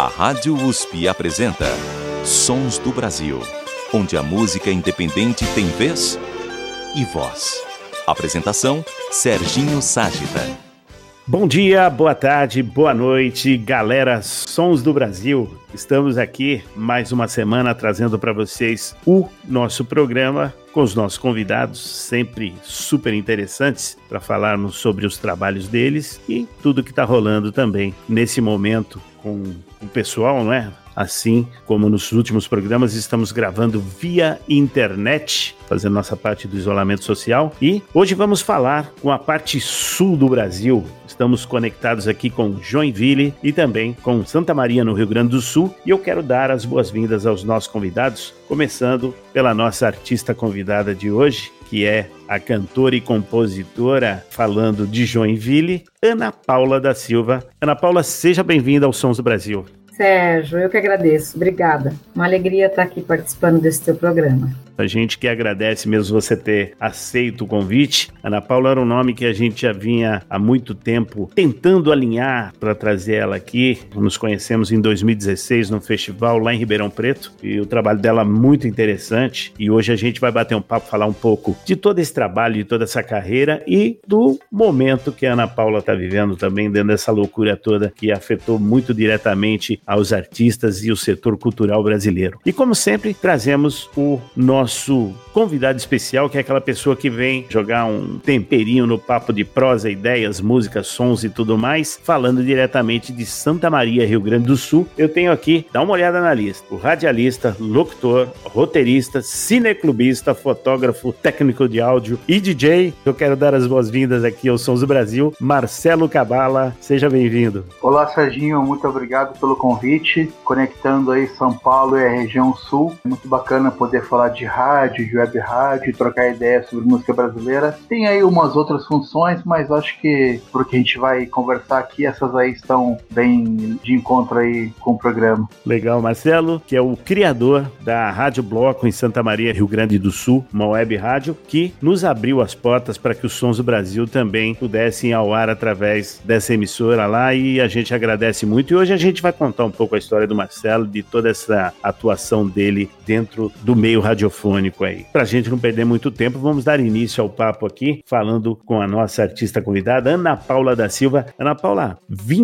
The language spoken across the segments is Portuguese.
A Rádio USP apresenta Sons do Brasil, onde a música independente tem vez e voz. Apresentação, Serginho Ságita. Bom dia, boa tarde, boa noite, galera Sons do Brasil. Estamos aqui mais uma semana trazendo para vocês o nosso programa com os nossos convidados, sempre super interessantes, para falarmos sobre os trabalhos deles e tudo que está rolando também nesse momento com o pessoal, não é? Assim como nos últimos programas, estamos gravando via internet, fazendo nossa parte do isolamento social. E hoje vamos falar com a parte sul do Brasil. Estamos conectados aqui com Joinville e também com Santa Maria, no Rio Grande do Sul. E eu quero dar as boas-vindas aos nossos convidados, começando pela nossa artista convidada de hoje, que é a cantora e compositora, falando de Joinville, Ana Paula da Silva. Ana Paula, seja bem-vinda aos Sons do Brasil. Sérgio, eu que agradeço. Obrigada. Uma alegria estar aqui participando desse teu programa. A gente que agradece mesmo você ter aceito o convite. Ana Paula era um nome que a gente já vinha há muito tempo tentando alinhar para trazer ela aqui. Nos conhecemos em 2016 num festival lá em Ribeirão Preto e o trabalho dela é muito interessante. E hoje a gente vai bater um papo, falar um pouco de todo esse trabalho, de toda essa carreira e do momento que a Ana Paula está vivendo também, dentro dessa loucura toda que afetou muito diretamente aos artistas e o setor cultural brasileiro. E como sempre, trazemos o nosso convidado especial, que é aquela pessoa que vem jogar um temperinho no papo de prosa, ideias, músicas, sons e tudo mais, falando diretamente de Santa Maria, Rio Grande do Sul. Eu tenho aqui, dá uma olhada na lista, o radialista, locutor, roteirista, cineclubista, fotógrafo, técnico de áudio e DJ. Eu quero dar as boas-vindas aqui aos Sons do Brasil, Marcelo Cabala. Seja bem-vindo. Olá, Serginho, muito obrigado pelo convite, conectando aí São Paulo e a região sul. É muito bacana poder falar de rádio, de web rádio, trocar ideias sobre música brasileira. Tem aí umas outras funções, mas acho que porque a gente vai conversar aqui, essas aí estão bem de encontro aí com o programa. Legal, Marcelo, que é o criador da Rádio Bloco em Santa Maria, Rio Grande do Sul, uma web rádio que nos abriu as portas para que os Sons do Brasil também pudessem ir ao ar através dessa emissora lá, e a gente agradece muito. E hoje a gente vai contar um pouco a história do Marcelo, de toda essa atuação dele dentro do meio radiofônico aí. Pra gente não perder muito tempo, vamos dar início ao papo aqui, falando com a nossa artista convidada, Ana Paula da Silva. Ana Paula,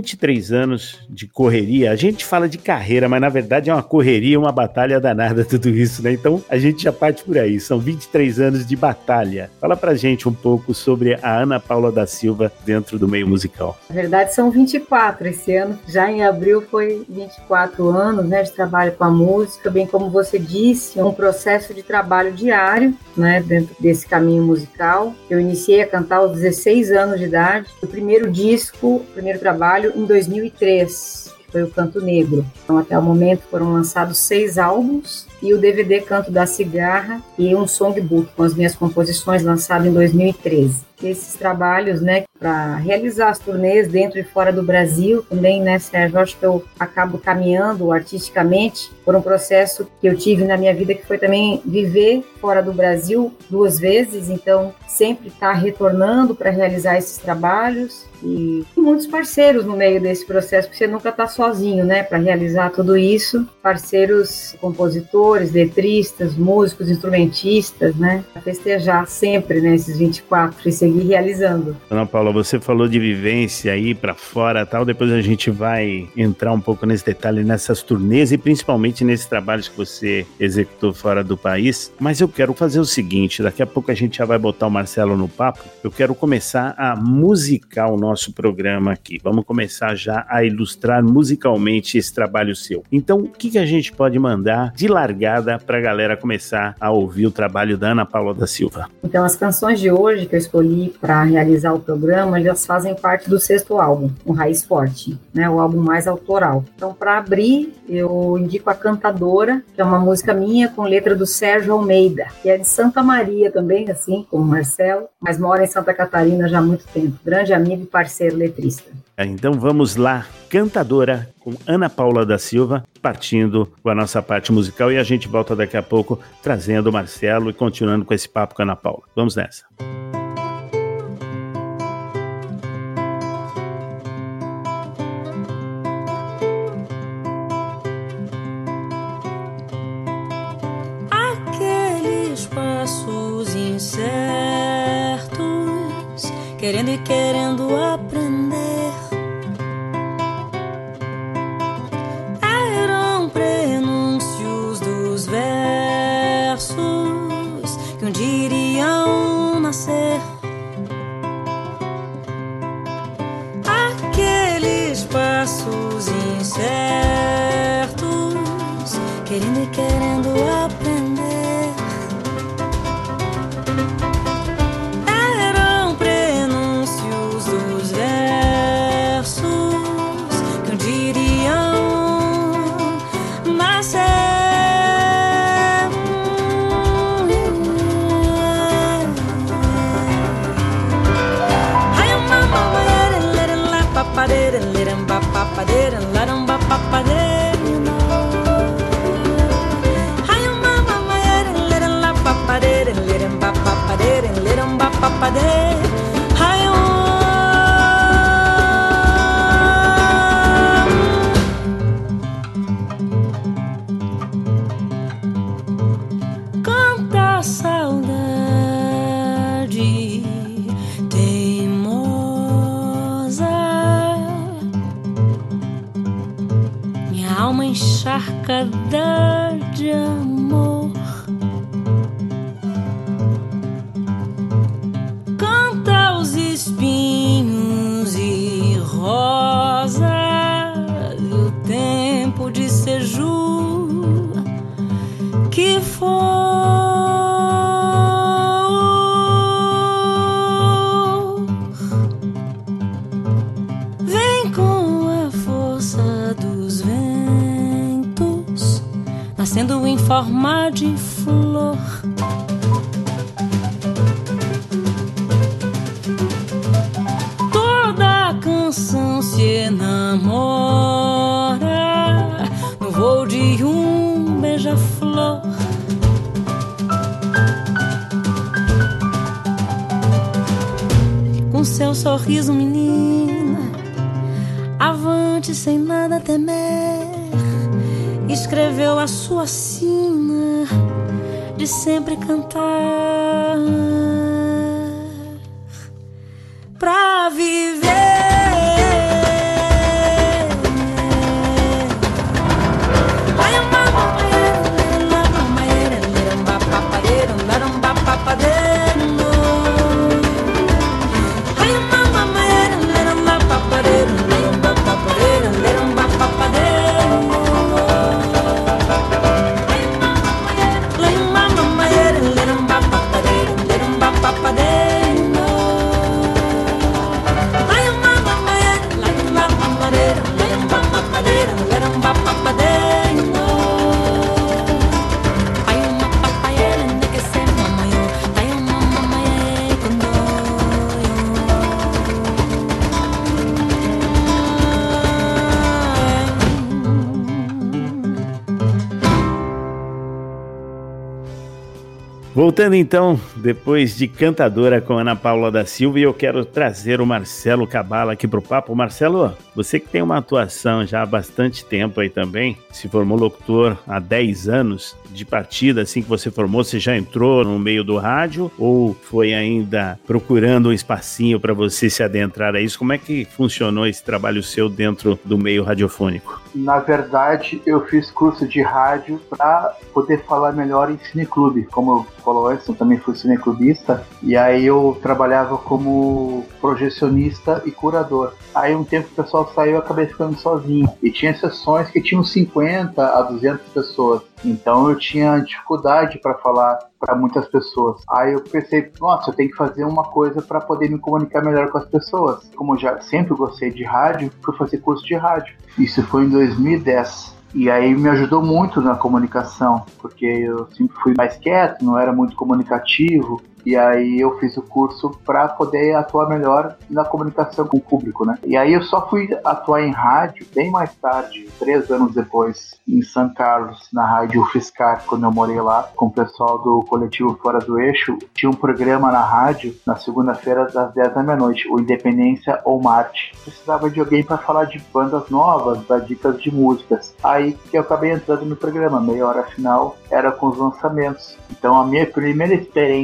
23 anos de correria. A gente fala de carreira, mas na verdade é uma correria, uma batalha danada tudo isso, né? Então a gente já parte por aí. São 23 anos de batalha. Fala pra gente um pouco sobre a Ana Paula da Silva dentro do meio musical. Na verdade são 24 esse ano. Já em abril foi 24 anos, né, de trabalho com a música, bem como você disse, um processo de trabalho diário, né, dentro desse caminho musical. Eu iniciei a cantar aos 16 anos de idade. O primeiro disco, o primeiro trabalho, em 2003, que foi o Canto Negro. Então, até o momento foram lançados 6 álbuns e o DVD Canto da Cigarra e um songbook com as minhas composições, lançado em 2013. Esses trabalhos, né, para realizar as turnês dentro e fora do Brasil também, né, Sérgio, acho que eu acabo caminhando artisticamente por um processo que eu tive na minha vida, que foi também viver fora do Brasil 2 vezes, então sempre estar retornando para realizar esses trabalhos e muitos parceiros no meio desse processo, porque você nunca está sozinho, né, para realizar tudo isso, parceiros, compositores, letristas, músicos, instrumentistas, né, para festejar sempre, né, esses 24 e seguir realizando. Ana Paula, você falou de vivência aí pra fora e tal, depois a gente vai entrar um pouco nesse detalhe, nessas turnês e principalmente nesses trabalhos que você executou fora do país, mas eu quero fazer o seguinte, daqui a pouco a gente já vai botar o Marcelo no papo, eu quero começar a musicar o nosso programa aqui, vamos começar já a ilustrar musicalmente esse trabalho seu. Então, o que a gente pode mandar de largada pra galera começar a ouvir o trabalho da Ana Paula da Silva? Então, as canções de hoje que eu escolhi para realizar o programa, elas fazem parte do 6º álbum, o Raiz Forte, né, o álbum mais autoral. Então, para abrir, eu indico a Cantadora, que é uma música minha com letra do Sérgio Almeida, que é de Santa Maria também, assim como o Marcelo, mas mora em Santa Catarina já há muito tempo. Grande amigo e parceiro letrista. Então vamos lá, Cantadora, com Ana Paula da Silva, partindo com a nossa parte musical, e a gente volta daqui a pouco trazendo o Marcelo e continuando com esse papo com a Ana Paula. Vamos nessa. querendo e querendo aprender. Eram prenúncios dos versos que um dia iriam nascer. Aqueles passos incertos, querendo e querendo aprender. Eram prenúncios dos versos que um dia iriam nascer. Ai, mamãe, canta a saudade teimosa, minha alma encharcada de amor. Canta os espinhos e rosas do tempo de Seju que for. Vem com a força dos ventos, nascendo em forma de flor. Toda canção se enamora no voo de um beija-flor. Com seu sorriso, menina, avante sem nada temer, escreveu a sua sina de sempre cantar pra viver. Voltando então, depois de Cantadora com Ana Paula da Silva, eu quero trazer o Marcelo Cabala aqui pro papo. Marcelo, você que tem uma atuação já há bastante tempo aí também, se formou locutor há 10 anos de partida, assim que você formou, você já entrou no meio do rádio ou foi ainda procurando um espacinho para você se adentrar a isso? Como é que funcionou esse trabalho seu dentro do meio radiofônico? Na verdade, eu fiz curso de rádio para poder falar melhor em cineclube. Como eu falou antes, eu também fui cineclubista, e aí eu trabalhava como projecionista e curador. Aí um tempo o pessoal saiu e eu acabei ficando sozinho. E tinha sessões que tinham 50 a 200 pessoas. Então eu tinha dificuldade para falar para muitas pessoas. Aí eu pensei, nossa, eu tenho que fazer uma coisa para poder me comunicar melhor com as pessoas. Como eu já sempre gostei de rádio, fui fazer curso de rádio. Isso foi em 2010. E aí me ajudou muito na comunicação, porque eu sempre fui mais quieto, não era muito comunicativo. E aí eu fiz o curso para poder atuar melhor na comunicação com o público, né? E aí eu só fui atuar em rádio bem mais tarde, 3 anos depois, em São Carlos, na rádio UFSCar, quando eu morei lá, com o pessoal do coletivo Fora do Eixo. Tinha um programa na rádio, na segunda-feira, das 10 da meia-noite, o Independência ou Marte. Precisava de alguém para falar de bandas novas, dar dicas de músicas. Aí que eu acabei entrando no programa, meia hora final era com os lançamentos. Então a minha primeira experiência de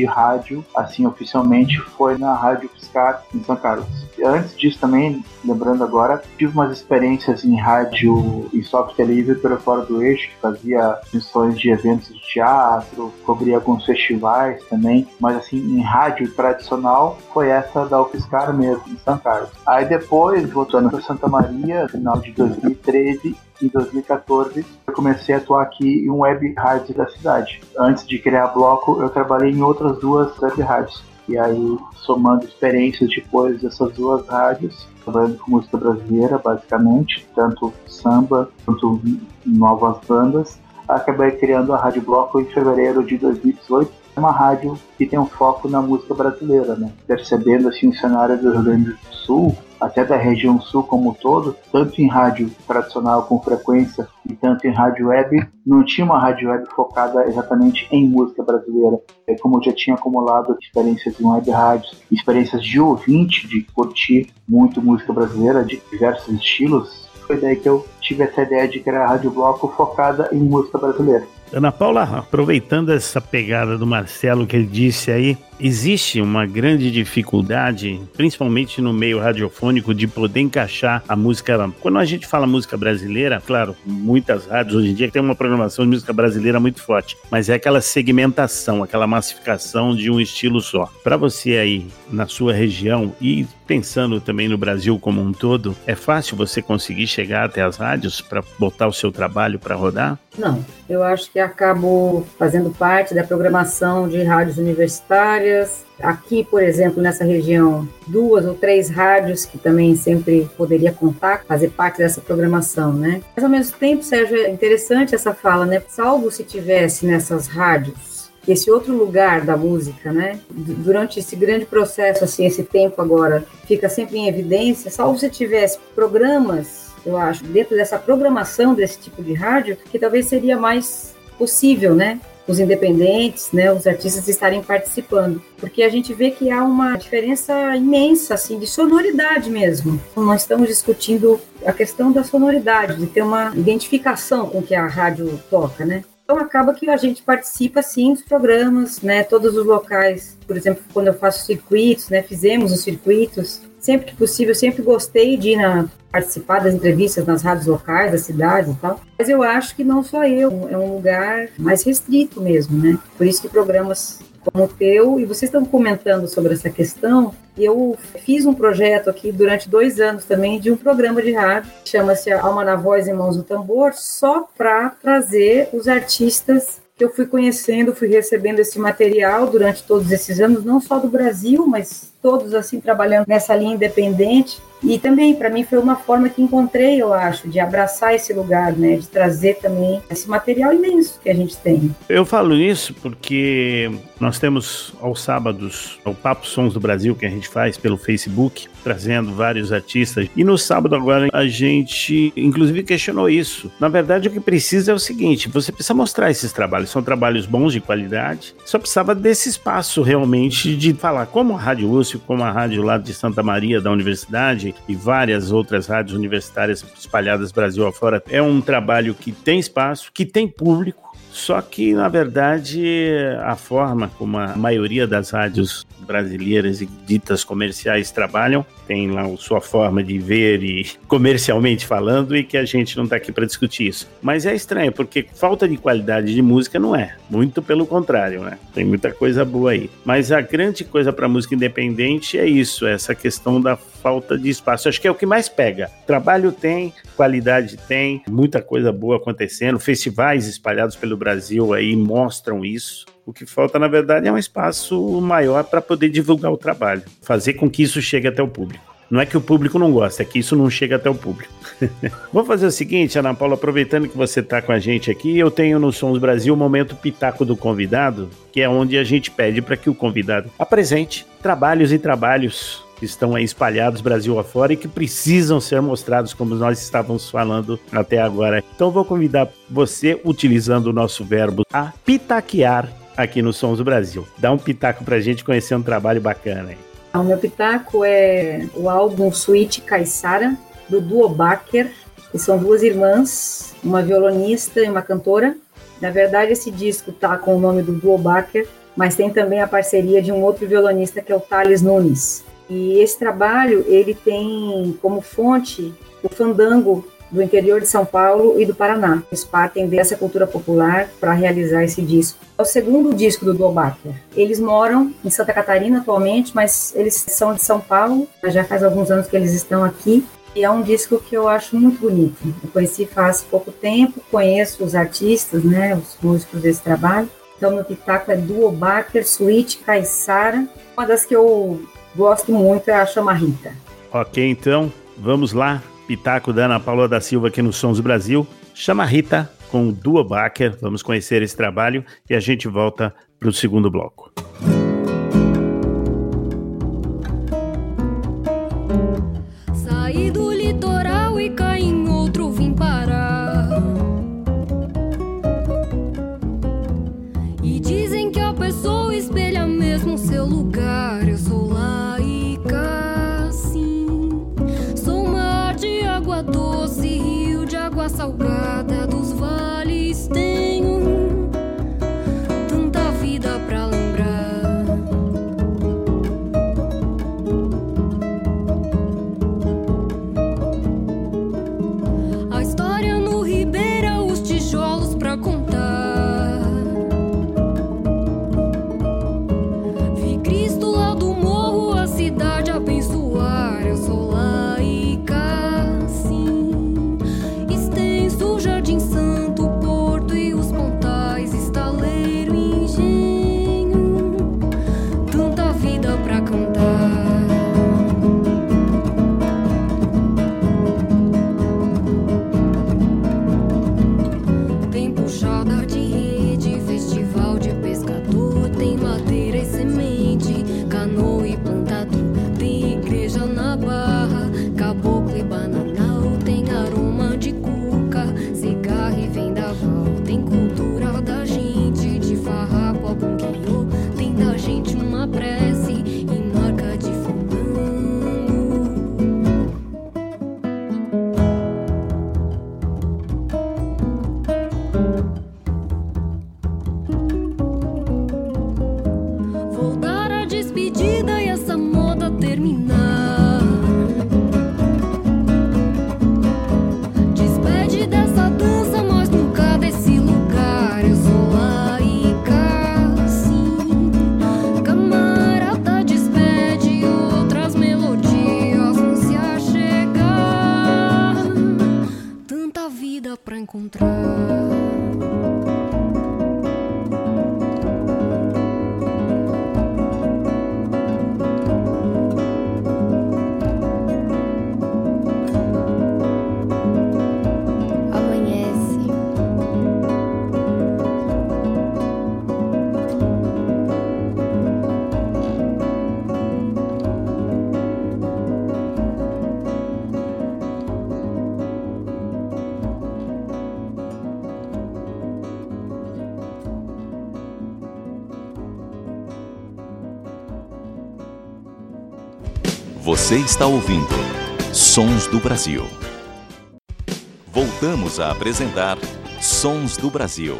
de rádio, assim, oficialmente, foi na Rádio UFSCar, em São Carlos. Antes disso também, lembrando agora, tive umas experiências em rádio e software livre pelo Fora do Eixo, que fazia missões de eventos de teatro, cobria alguns festivais também, mas assim, em rádio tradicional, foi essa da UFSCar mesmo, em São Carlos. Aí depois, voltando para Santa Maria, no final de 2013, em 2014, eu comecei a atuar aqui em um web rádio da cidade. Antes de criar bloco, eu trabalhei em outras 2 web rádios. E aí, somando experiências depois dessas 2 rádios, trabalhando com música brasileira, basicamente, tanto samba quanto novas bandas, acabei criando a Rádio Bloco em fevereiro de 2018. É uma rádio que tem um foco na música brasileira, né? Percebendo assim o cenário do Rio Grande do Sul, até da região sul como um todo, tanto em rádio tradicional com frequência e tanto em rádio web, não tinha uma rádio web focada exatamente em música brasileira. Como eu já tinha acumulado experiências em web rádios, experiências de ouvinte, de curtir muito música brasileira de diversos estilos, foi daí que eu tive essa ideia de criar a Rádio Bloco focada em música brasileira. Ana Paula, aproveitando essa pegada do Marcelo que ele disse aí, existe uma grande dificuldade, principalmente no meio radiofônico, de poder encaixar a música. Quando a gente fala música brasileira, claro, muitas rádios hoje em dia tem uma programação de música brasileira muito forte, mas é aquela segmentação, aquela massificação de um estilo só. Para você aí, na sua região e pensando também no Brasil como um todo, é fácil você conseguir chegar até as rádios para botar o seu trabalho para rodar? Não, eu acho que acabo fazendo parte da programação de rádios universitárias. Aqui, por exemplo, nessa região, 2 ou 3 rádios que também sempre poderia contar, fazer parte dessa programação, né? Mas ao mesmo tempo, Sérgio, é interessante essa fala, né? Salvo se tivesse nessas rádios esse outro lugar da música, né? Durante esse grande processo, assim, esse tempo agora, fica sempre em evidência, salvo se tivesse programas, eu acho, dentro dessa programação desse tipo de rádio, que talvez seria mais possível, né? Os independentes, né, os artistas estarem participando, porque a gente vê que há uma diferença imensa, assim, de sonoridade mesmo. Nós estamos discutindo a questão da sonoridade, de ter uma identificação com o que a rádio toca, né? Então acaba que a gente participa, sim, dos programas, né, todos os locais, por exemplo, quando eu faço circuitos, né, fizemos os circuitos, sempre que possível, sempre gostei de ir participar das entrevistas nas rádios locais da cidade e tal, mas eu acho que não só eu, é um lugar mais restrito mesmo, né, por isso que programas como o teu, e vocês estão comentando sobre essa questão, e eu fiz um projeto aqui durante 2 anos também de um programa de rádio, chama-se Alma na Voz e Mãos no Tambor, só para trazer os artistas que eu fui conhecendo, fui recebendo esse material durante todos esses anos, não só do Brasil, mas todos assim trabalhando nessa linha independente. E também, para mim, foi uma forma que encontrei, eu acho, de abraçar esse lugar, né? De trazer também esse material imenso que a gente tem. Eu falo isso porque nós temos aos sábados o Papo Sons do Brasil, que a gente faz pelo Facebook, trazendo vários artistas. E no sábado agora a gente, inclusive, questionou isso. Na verdade, o que precisa é o seguinte, você precisa mostrar esses trabalhos. São trabalhos bons, de qualidade. Só precisava desse espaço, realmente, de falar como a Rádio USP, como a rádio lá de Santa Maria, da Universidade, e várias outras rádios universitárias espalhadas Brasil afora. É um trabalho que tem espaço, que tem público, só que, na verdade, a forma como a maioria das rádios brasileiras e ditas comerciais trabalham, tem lá a sua forma de ver e comercialmente falando, e que a gente não está aqui para discutir isso. Mas é estranho, porque falta de qualidade de música não é, muito pelo contrário, né? Tem muita coisa boa aí. Mas a grande coisa para música independente é isso, essa questão da falta de espaço. Acho que é o que mais pega. Trabalho tem, qualidade tem, muita coisa boa acontecendo, festivais espalhados pelo Brasil aí mostram isso. O que falta, na verdade, é um espaço maior para poder divulgar o trabalho, fazer com que isso chegue até o público. Não é que o público não gosta, é que isso não chega até o público. Vamos fazer o seguinte, Ana Paula, aproveitando que você está com a gente aqui, eu tenho no Sons Brasil o momento Pitaco do Convidado, que é onde a gente pede para que o convidado apresente trabalhos e trabalhos que estão aí espalhados Brasil afora e que precisam ser mostrados, como nós estávamos falando até agora. Então vou convidar você, utilizando o nosso verbo, a pitaquear aqui no Sons do Brasil. Dá um pitaco pra gente conhecer um trabalho bacana aí. O meu pitaco é o álbum Suíte Caissara, do Duo Baker, que são 2 irmãs, uma violonista e uma cantora. Na verdade, esse disco tá com o nome do Duo Baker, mas tem também a parceria de um outro violonista que é o Thales Nunes. E esse trabalho, ele tem como fonte o fandango do interior de São Paulo e do Paraná. Eles partem dessa cultura popular para realizar esse disco. É o segundo disco do Duo Baker. Eles moram em Santa Catarina atualmente, mas eles são de São Paulo. Já faz alguns anos que eles estão aqui. E é um disco que eu acho muito bonito. Eu conheci faz pouco tempo, conheço os artistas, né, os músicos desse trabalho. Então, meu pitaco é Duo Baker, Suíte Caiçara. Uma das que eu gosto muito é a Chama Rita. Ok, então, vamos lá. Pitaco da Ana Paula da Silva aqui no Sons do Brasil. Chama Rita com o Duo Baker. Vamos conhecer esse trabalho e a gente volta para o segundo bloco. Saí do litoral e caí em outro, vim parar. E dizem que a pessoa espelha mesmo seu lugar. Eu sou laica, sim. Sou mar de água doce, rio de água salgada. Dos vales tenho tanta vida pra lembrar. A história no Ribeira, os tijolos pra contar. Vi Cristo lá do morro, a cidade abençoar. Eu sou laica, sim. Extenso, Jardim Santo, Porto e os Pontais, estaleiro, engenho, tanta vida pra cantar. Tem puxada de rede, festival de pescador. Tem madeira e semente, canoa e plantador. Tem igreja na Barra, caboclo e bananal. Tem aroma de cuca, cigarro e vendaval. Tem cultura da gente, de farrapo a bom guiô. Tem da gente uma prece e marca de fandango. Vou dar a despedida e essa moda terminar. Despede dessa dança, mas nunca desse lugar. Eu sou laica, sim. Camarada, despede outras melodias vão se achegar. Tanta vida pra encontrar. Amanhece. Você está ouvindo Sons do Brasil. Voltamos a apresentar Sons do Brasil.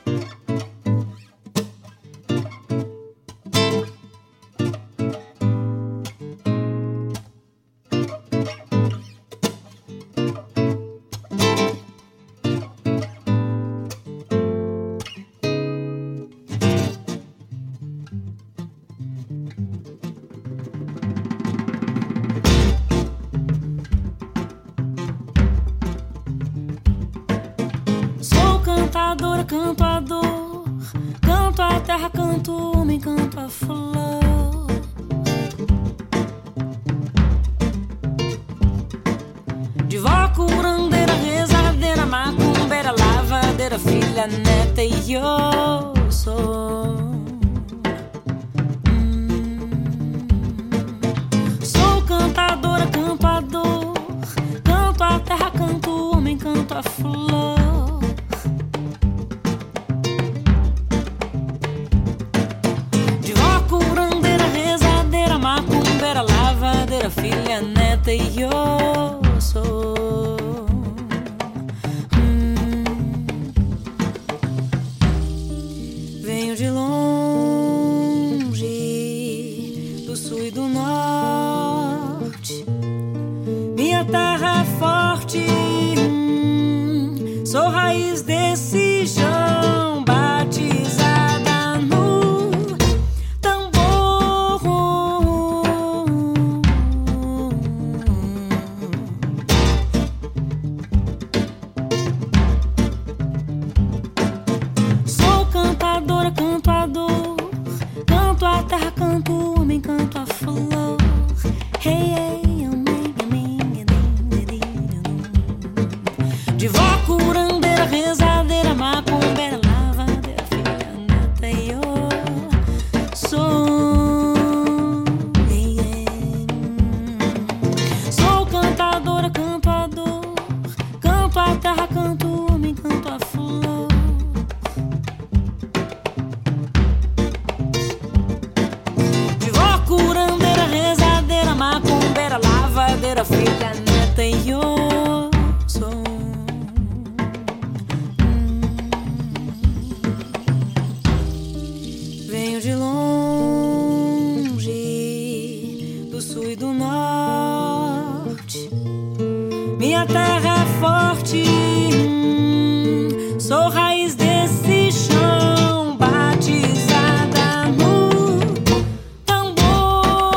Sou cantadora, canto a dor, canto a terra, canto o homem, canto a flor. De vó, curandeira, rezadeira, macumbeira, lavadeira, filha, neta e eu sou. Sou cantadora, canto a dor, canto a terra, canto o homem, canto a flor. De vó, curandeira, rezadeira, macumbeira, lavadeira, filha, neta e eu sou. Venho de longe De vó curandeira, rezadeira, macumbeira, lavadeira, filha neta e eu sou. Sou cantadora, canto a dor, canto a terra, canto o homem, canto a flor. De vó curandeira, rezadeira, macumbeira, lavadeira, filha neta e eu sou. Venho de longe, do sul e do norte. Minha terra é forte, sou raiz desse chão, batizada no tambor.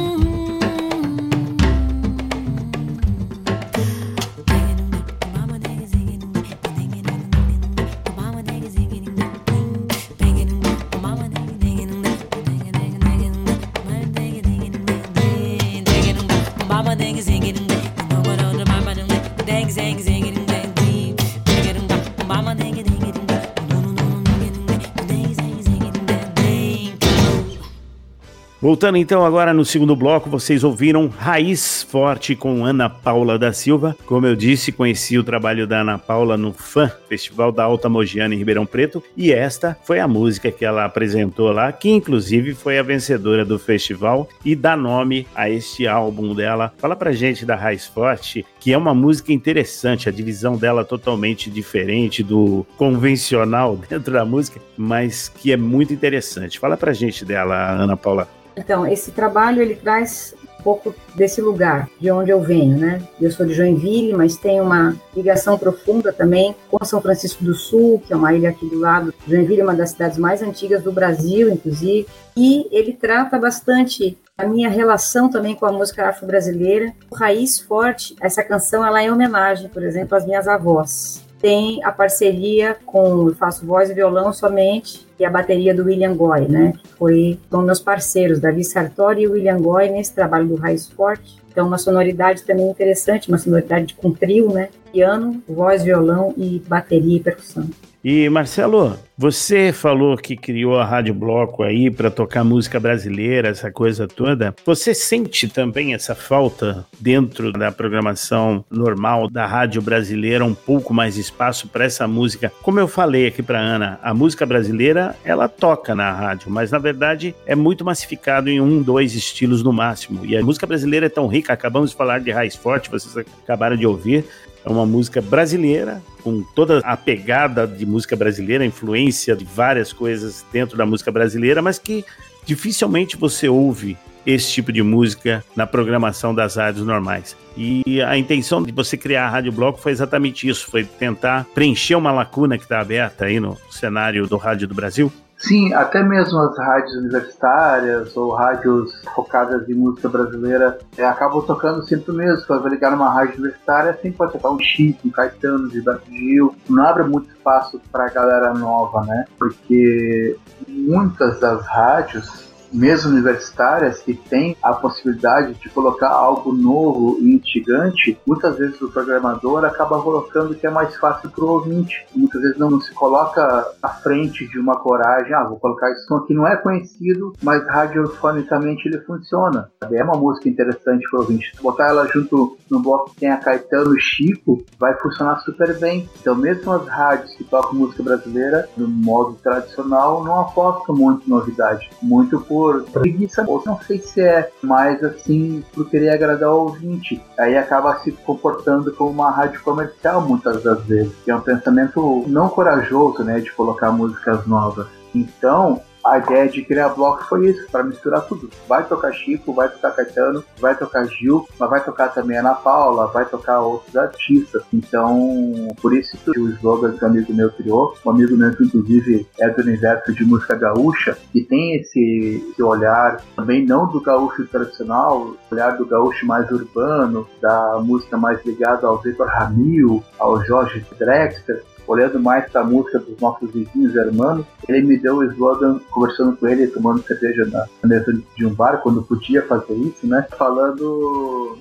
Voltando então agora no segundo bloco, vocês ouviram Raiz Forte com Ana Paula da Silva. Como eu disse, conheci o trabalho da Ana Paula no FAM, Festival da Alta Mogiana em Ribeirão Preto, e esta foi a música que ela apresentou lá, que inclusive foi a vencedora do festival e dá nome a este álbum dela. Fala pra gente da Raiz Forte, que é uma música interessante, a divisão dela totalmente diferente do convencional dentro da música, mas que é muito interessante. Fala pra gente dela, Ana Paula. Então, esse trabalho, ele traz um pouco desse lugar, de onde eu venho, né? Eu sou de Joinville, mas tenho uma ligação profunda também com São Francisco do Sul, que é uma ilha aqui do lado. Joinville é uma das cidades mais antigas do Brasil, inclusive. E ele trata bastante a minha relação também com a música afro-brasileira. Raiz Forte, essa canção, ela é em homenagem, por exemplo, às minhas avós. Tem a parceria com, eu faço voz e violão somente, e a bateria do William Goy, né? Foram meus parceiros, Davi Sartori e William Goy, nesse trabalho do Raiz Forte. Então, uma sonoridade também interessante, uma sonoridade com trio, né? Piano, voz, violão e bateria e percussão. E Marcelo, você falou que criou a Rádio Bloco aí para tocar música brasileira, essa coisa toda. Você sente também essa falta dentro da programação normal da rádio brasileira, um pouco mais espaço para essa música? Como eu falei aqui para Ana, a música brasileira, ela toca na rádio, mas na verdade é muito massificado em 1, 2 estilos no máximo. E a música brasileira é tão rica, acabamos de falar de Raiz Forte, vocês acabaram de ouvir. É uma música brasileira, com toda a pegada de música brasileira, a influência de várias coisas dentro da música brasileira, mas que dificilmente você ouve esse tipo de música na programação das rádios normais. E a intenção de você criar a Rádio Bloco foi exatamente isso, foi tentar preencher uma lacuna que está aberta aí no cenário do rádio do Brasil. Sim, até mesmo as rádios universitárias ou rádios focadas em música brasileira acabam tocando sempre o mesmo. Você vai ligar numa rádio universitária, sempre pode tocar um Chico, um Caetano, um Gilberto Gil. Não abre muito espaço para a galera nova, né? Porque muitas das rádios, mesmo universitárias, que têm a possibilidade de colocar algo novo e instigante, muitas vezes o programador acaba colocando o que é mais fácil para o ouvinte. Muitas vezes não se coloca à frente de uma coragem, vou colocar esse som que não é conhecido, mas radiofonicamente ele funciona. É uma música interessante para o ouvinte. Se botar ela junto no bloco que tem a Caetano e Chico, vai funcionar super bem. Então mesmo as rádios que tocam música brasileira, no modo tradicional, não apostam muito em novidade. Muito por preguiça, ou não sei se é mais assim por querer agradar o ouvinte. Aí acaba se comportando como uma rádio comercial muitas das vezes, que é um pensamento não corajoso, né, de colocar músicas novas. Então a ideia de criar bloco foi isso, para misturar tudo. Vai tocar Chico, vai tocar Caetano, vai tocar Gil, mas vai tocar também Ana Paula, vai tocar outros artistas. Então, por isso que o slogan que um amigo meu criou, um amigo meu que inclusive é do universo de música gaúcha, e tem esse olhar também não do gaúcho tradicional, olhar do gaúcho mais urbano, da música mais ligada ao Vitor Ramil, ao Jorge Drexler, olhando mais para a música dos nossos vizinhos hermanos. Ele me deu o slogan, conversando com ele, tomando cerveja na mesa de um bar, quando podia fazer isso, né? Falando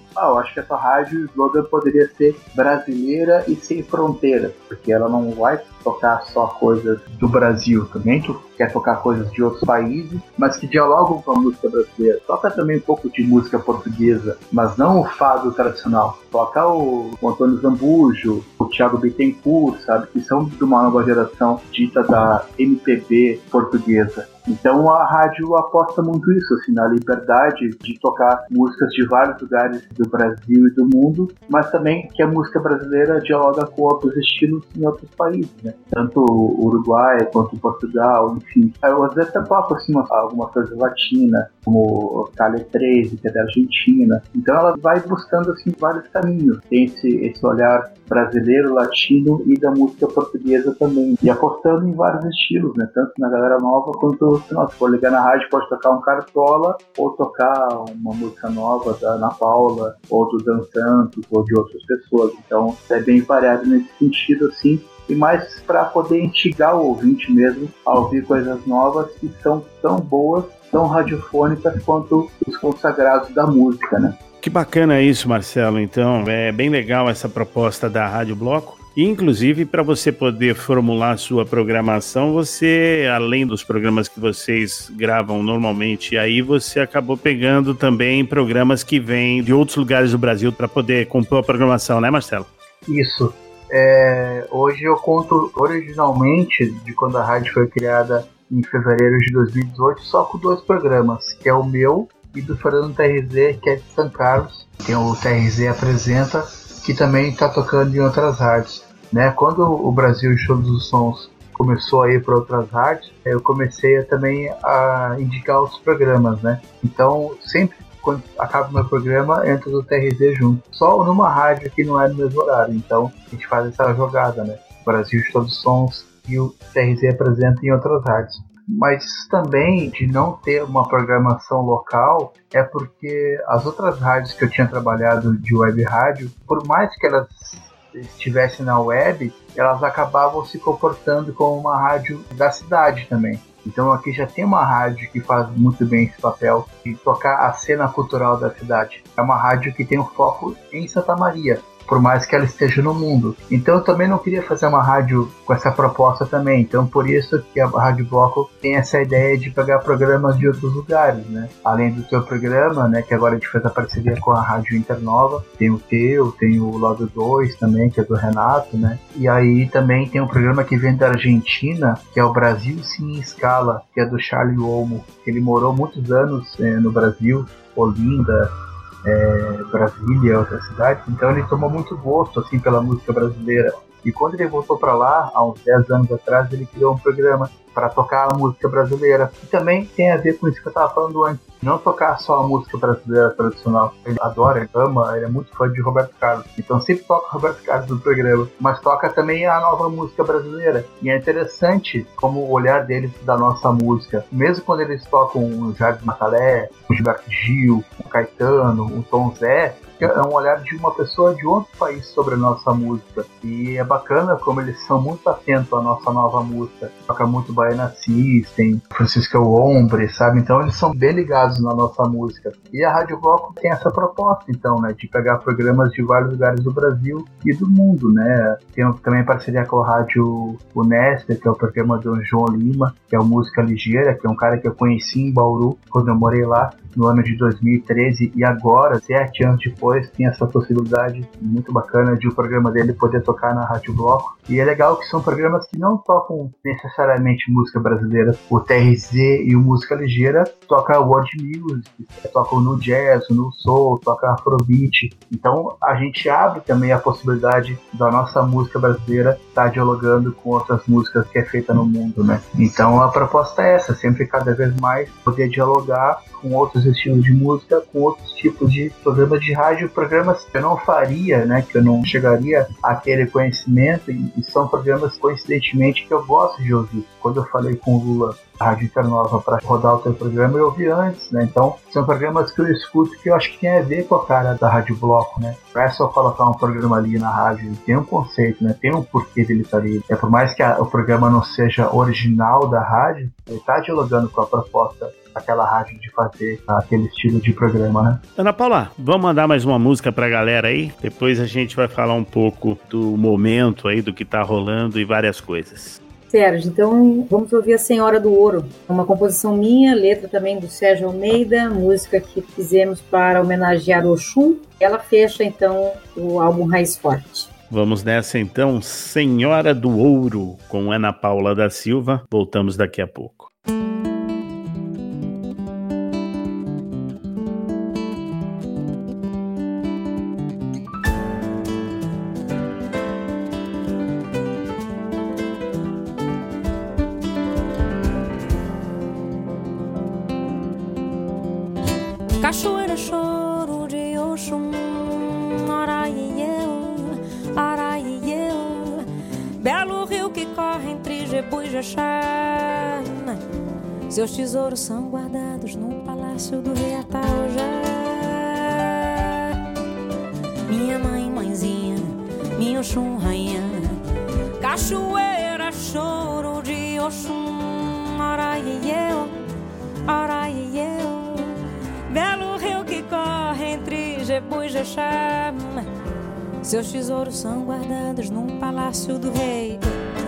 eu acho que essa rádio, o slogan poderia ser brasileira e sem fronteiras, porque ela não vai tocar só coisas do Brasil, também tu quer tocar coisas de outros países, mas que dialogam com a música brasileira. Toca também um pouco de música portuguesa, mas não o fado tradicional. Toca o Antônio Zambujo, o Thiago Bittencourt, sabe, que são de uma nova geração dita da MPB portuguesa. Então a rádio aposta muito isso, assim, na liberdade de tocar músicas de vários lugares do Brasil e do mundo, mas também que a música brasileira dialoga com outros estilos em outros países, né? Tanto o Uruguai quanto Portugal, enfim. Eu às vezes até toco assim, algumas coisas latinas, como Cali 13, que é da Argentina. Então ela vai buscando assim, vários caminhos. Tem esse olhar brasileiro, latino e da música portuguesa também. E apostando em vários estilos, né? Tanto na galera nova quanto, se for ligar na rádio, pode tocar um Cartola ou tocar uma música nova da Ana Paula ou do Dan Santos ou de outras pessoas. Então é bem variado nesse sentido, assim. E mais para poder instigar o ouvinte mesmo a ouvir coisas novas que são tão boas, tão radiofônicas quanto os consagrados da música, né? Que bacana isso, Marcelo. Então, é bem legal essa proposta da Rádio Bloco. E, inclusive, para você poder formular sua programação, você, além dos programas que vocês gravam normalmente, aí você acabou pegando também programas que vêm de outros lugares do Brasil para poder compor a programação, né, Marcelo? Isso. Hoje eu conto originalmente de quando a rádio foi criada em fevereiro de 2018 só com 2 programas, que é o meu e do Fernando TRZ, que é de São Carlos. Tem o TRZ Apresenta, que também está tocando em outras rádios, né? Quando o Brasil de Todos os Sons começou a ir para outras rádios, eu comecei também a indicar outros programas, né? Então sempre quando acaba o meu programa, entra do TRZ junto. Só numa rádio que não é no mesmo horário. Então, a gente faz essa jogada, né? O Brasil de Todos os Sons e o TRZ Apresenta em outras rádios. Mas também, de não ter uma programação local, é porque as outras rádios que eu tinha trabalhado de web rádio, por mais que elas estivessem na web, elas acabavam se comportando como uma rádio da cidade também. Então aqui já tem uma rádio que faz muito bem esse papel de tocar a cena cultural da cidade. É uma rádio que tem um foco em Santa Maria, por mais que ela esteja no mundo. Então eu também não queria fazer uma rádio com essa proposta também. Então por isso que a Rádio Bloco tem essa ideia de pegar programas de outros lugares, né? Além do teu programa, né, que agora a gente fez a parceria com a Rádio Internova, tem o teu, tem o Lado 2 também, que é do Renato, né? E aí também tem um programa que vem da Argentina, que é o Brasil Sim em Escala, que é do Charlie Olmo. Ele morou muitos anos no Brasil, Olinda, Brasília, outras cidades, então ele tomou muito gosto assim pela música brasileira. E quando ele voltou para lá, há uns 10 anos atrás, ele criou um programa para tocar a música brasileira. E também tem a ver com isso que eu estava falando antes. Não tocar só a música brasileira tradicional. Ele adora, ele ama, ele é muito fã de Roberto Carlos. Então sempre toca Roberto Carlos no programa. Mas toca também a nova música brasileira. E é interessante como o olhar deles da nossa música. Mesmo quando eles tocam o Jardim Macalé, o Gilberto Gil, o Caetano, o Tom Zé, é um olhar de uma pessoa de outro país sobre a nossa música. E é bacana como eles são muito atentos à nossa nova música. Toca muito Baiana System, Francisco Ombre, sabe? Então eles são bem ligados na nossa música. E a Rádio Bloco tem essa proposta, então, né? De pegar programas de vários lugares do Brasil e do mundo, né? Tem também parceria com a Rádio Unesp, que é o programa do João Lima, que é o Música Ligeira, que é um cara que eu conheci em Bauru, quando eu morei lá, no ano de 2013, e agora, 7 anos depois, tem essa possibilidade muito bacana de o programa dele poder tocar na Rádio Bloco. E é legal que são programas que não tocam necessariamente música brasileira. O TRZ e o Música Ligeira tocam world music, tocam no jazz, no soul, tocam afrobeat. Então a gente abre também a possibilidade da nossa música brasileira estar dialogando com outras músicas que é feita no mundo, né? Então a proposta é essa, sempre cada vez mais poder dialogar com outros estilos de música, com outros tipos de programas de rádio, programas que eu não faria, né, que eu não chegaria àquele conhecimento, e são programas, coincidentemente, que eu gosto de ouvir. Quando eu falei com o Lula, a Rádio Internova, para rodar o teu programa, eu ouvi antes, né, então são programas que eu escuto que eu acho que tem a ver com a cara da Rádio Bloco, né, não é só colocar um programa ali na rádio, tem um conceito, né, tem um porquê dele estar ali. Por mais que o programa não seja original da rádio, ele está dialogando com a proposta aquela rádio de fazer aquele estilo de programa, né? Ana Paula, vamos mandar mais uma música pra galera aí? Depois a gente vai falar um pouco do momento aí, do que tá rolando e várias coisas. Sérgio, então vamos ouvir A Senhora do Ouro, uma composição minha, letra também do Sérgio Almeida, música que fizemos para homenagear Oxum. Ela fecha então o álbum Raiz Forte. Vamos nessa então, Senhora do Ouro, com Ana Paula da Silva. Voltamos daqui a pouco. Cachoeira, choro de Oxum, Araieu, Araieu, belo rio que corre entre Jebu e Jexá. Seus tesouros são guardados no palácio do rei Ataojá. Minha mãe, mãezinha, minha Oxum, rainha. Cachoeira, choro de Oxum, Araieu, Araieu, belo rio que corre entre Jebu e Jexá. Seus tesouros são guardados num palácio do rei.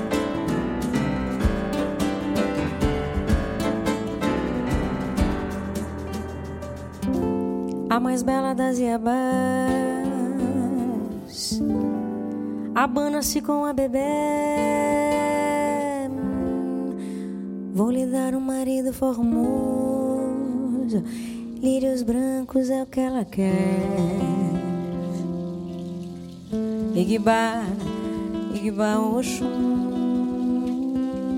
A mais bela das Iabás abana-se com a bebê. Vou lhe dar um marido formoso, lírios brancos é o que ela quer. Igibá, Igibá, Oxum,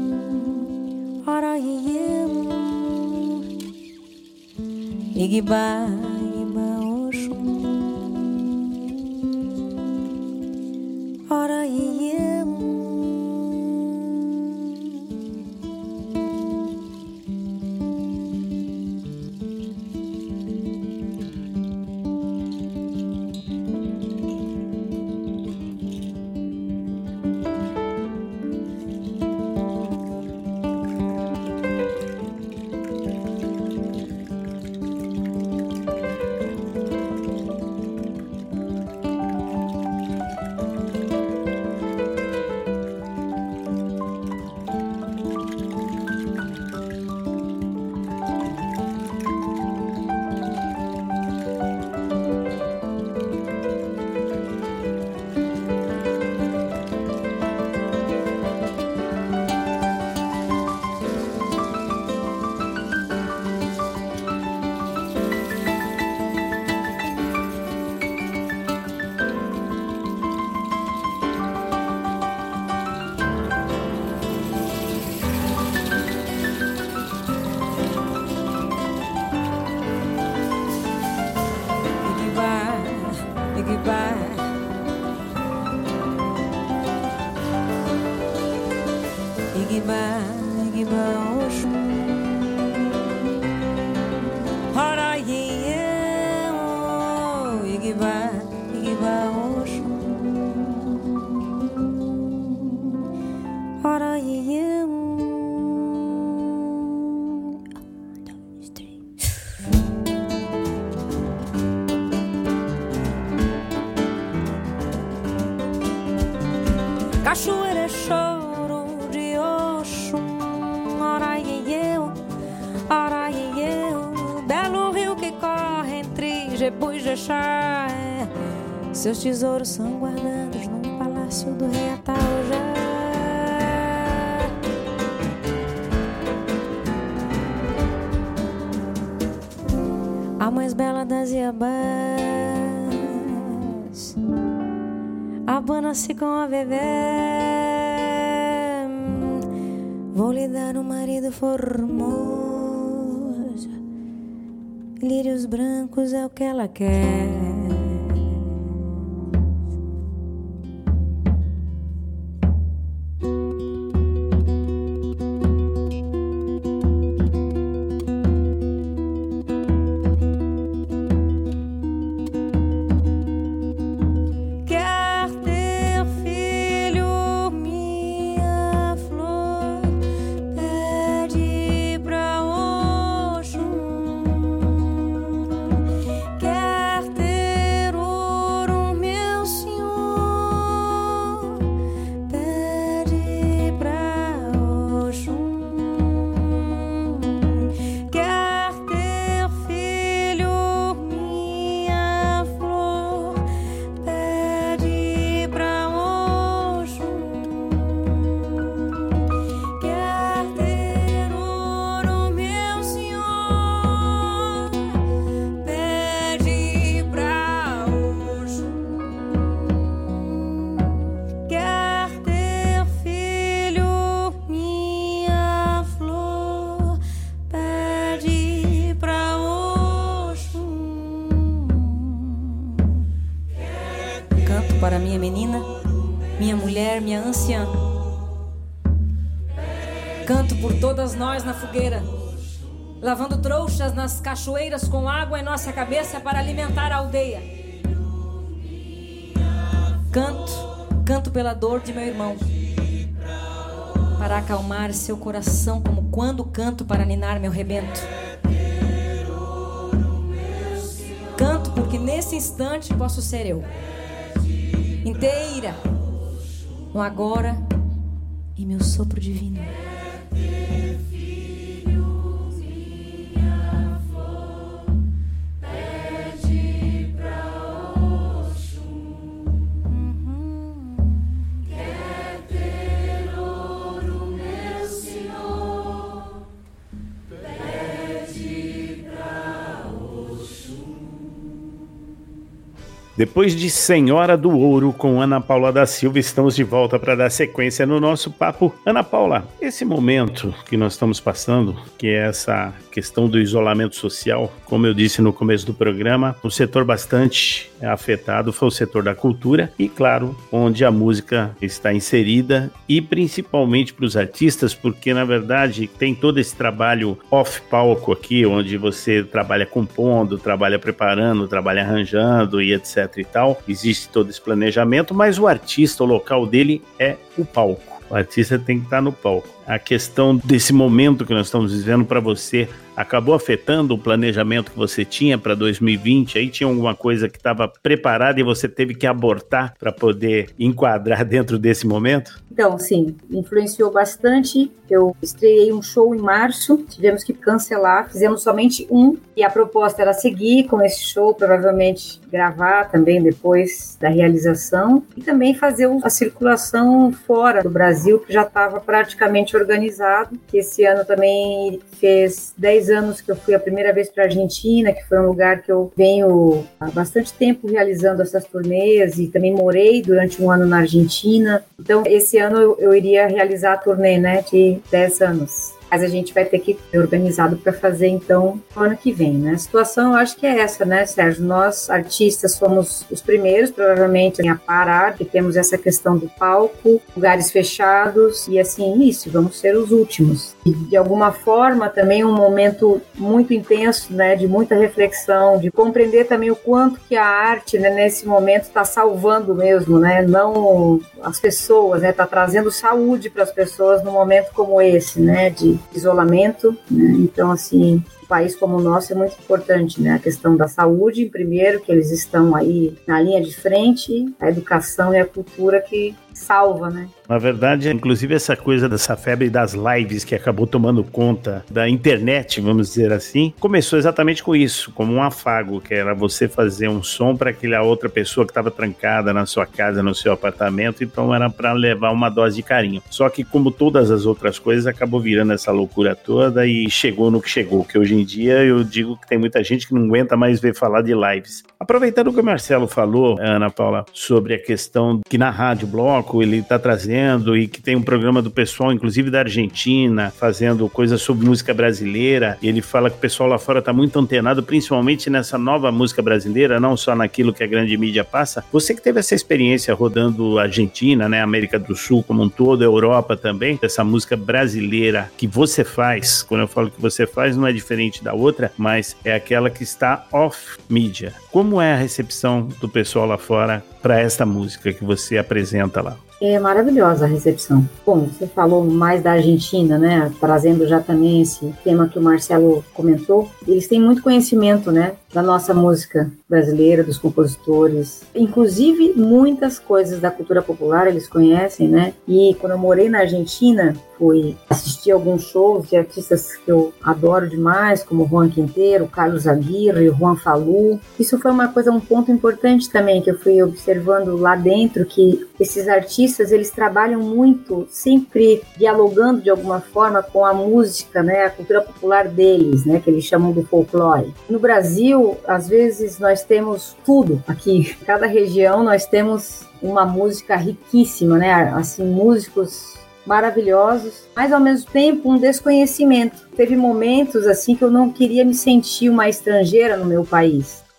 Araieu, Igibá, Igibá, Oxum, Araieu. Cachoeira é choro de Oxum, Araieu, Araieu, belo rio que corre entre Jebu e Jexá. Seus tesouros são guardados num palácio do rei Ataojá. A mais bela das Iabás abana-se com a bebê. Vou lhe dar um marido formoso, lírios brancos é o que ela quer. Oxum, para minha menina, minha mulher, minha anciã. Canto por todas nós na fogueira, lavando trouxas nas cachoeiras com água em nossa cabeça para alimentar a aldeia. Canto pela dor de meu irmão, para acalmar seu coração, como quando canto para ninar meu rebento. Canto porque nesse instante posso ser eu, inteira, no agora e meu sopro divino. Depois de Senhora do Ouro com Ana Paula da Silva, estamos de volta para dar sequência no nosso papo. Ana Paula, esse momento que nós estamos passando, que é essa questão do isolamento social, como eu disse no começo do programa, um setor bastante afetado foi o setor da cultura e, claro, onde a música está inserida e principalmente para os artistas, porque na verdade tem todo esse trabalho off-palco aqui, onde você trabalha compondo, trabalha preparando, trabalha arranjando e etc e tal, existe todo esse planejamento, mas o artista, o local dele é o palco. O artista tem que estar no palco. A questão desse momento que nós estamos vivendo para você acabou afetando o planejamento que você tinha para 2020? Aí tinha alguma coisa que estava preparada e você teve que abortar para poder enquadrar dentro desse momento? Então, sim, influenciou bastante. Eu estreiei um show em março, tivemos que cancelar, fizemos somente um, e a proposta era seguir com esse show, provavelmente gravar também depois da realização, e também fazer a circulação fora do Brasil, que já estava praticamente organizado, que esse ano também fez 10 anos que eu fui a primeira vez para a Argentina, que foi um lugar que eu venho há bastante tempo realizando essas turnês, e também morei durante um ano na Argentina. Então, esse ano eu iria realizar a turnê, né, de 10 anos. Mas a gente vai ter que ter organizado para fazer, então, no ano que vem, né? A situação, eu acho que é essa, né, Sérgio? Nós, artistas, somos os primeiros, provavelmente, a parar, que temos essa questão do palco, lugares fechados, e assim, isso, vamos ser os últimos. E, de alguma forma, também um momento muito intenso, né, de muita reflexão, de compreender também o quanto que a arte, né, nesse momento, está salvando mesmo, né? Não as pessoas, né? Está trazendo saúde para as pessoas num momento como esse, né? De isolamento, né? Então, assim, um país como o nosso é muito importante, né? A questão da saúde, primeiro, que eles estão aí na linha de frente, a educação e a cultura que salva, né? Na verdade, inclusive essa coisa dessa febre das lives que acabou tomando conta da internet, vamos dizer assim, começou exatamente com isso, como um afago, que era você fazer um som para aquela outra pessoa que estava trancada na sua casa, no seu apartamento, então era para levar uma dose de carinho. Só que, como todas as outras coisas, acabou virando essa loucura toda e chegou no que chegou, que hoje em dia eu digo que tem muita gente que não aguenta mais ver falar de lives. Aproveitando o que o Marcelo falou, Ana Paula, sobre a questão que na Rádio Bloco ele está trazendo e que tem um programa do pessoal, inclusive da Argentina, fazendo coisas sobre música brasileira, e ele fala que o pessoal lá fora está muito antenado, principalmente nessa nova música brasileira, não só naquilo que a grande mídia passa. Você que teve essa experiência rodando a Argentina, né, América do Sul como um todo, a Europa também, essa música brasileira que você faz, quando eu falo que você faz, não é diferente da outra, mas é aquela que está off-mídia. Como é a recepção do pessoal lá fora para esta música que você apresenta lá? É maravilhosa a recepção. Bom, você falou mais da Argentina, né? Trazendo já também esse tema que o Marcelo comentou. Eles têm muito conhecimento, né? Da nossa música brasileira, dos compositores. Inclusive, muitas coisas da cultura popular eles conhecem, né? E quando eu morei na Argentina, fui assistir alguns shows de artistas que eu adoro demais, como Juan Quintero, Carlos Aguirre, Juan Falú. Isso foi uma coisa, um ponto importante também, que eu fui observando lá dentro, que esses artistas, eles trabalham muito, sempre dialogando de alguma forma com a música, né, a cultura popular deles, né, que eles chamam do folclore. No Brasil, às vezes, nós temos tudo aqui. Em cada região, nós temos uma música riquíssima, né, assim, músicos maravilhosos, mas ao mesmo tempo um desconhecimento. Teve momentos assim que eu não queria me sentir uma estrangeira no meu país.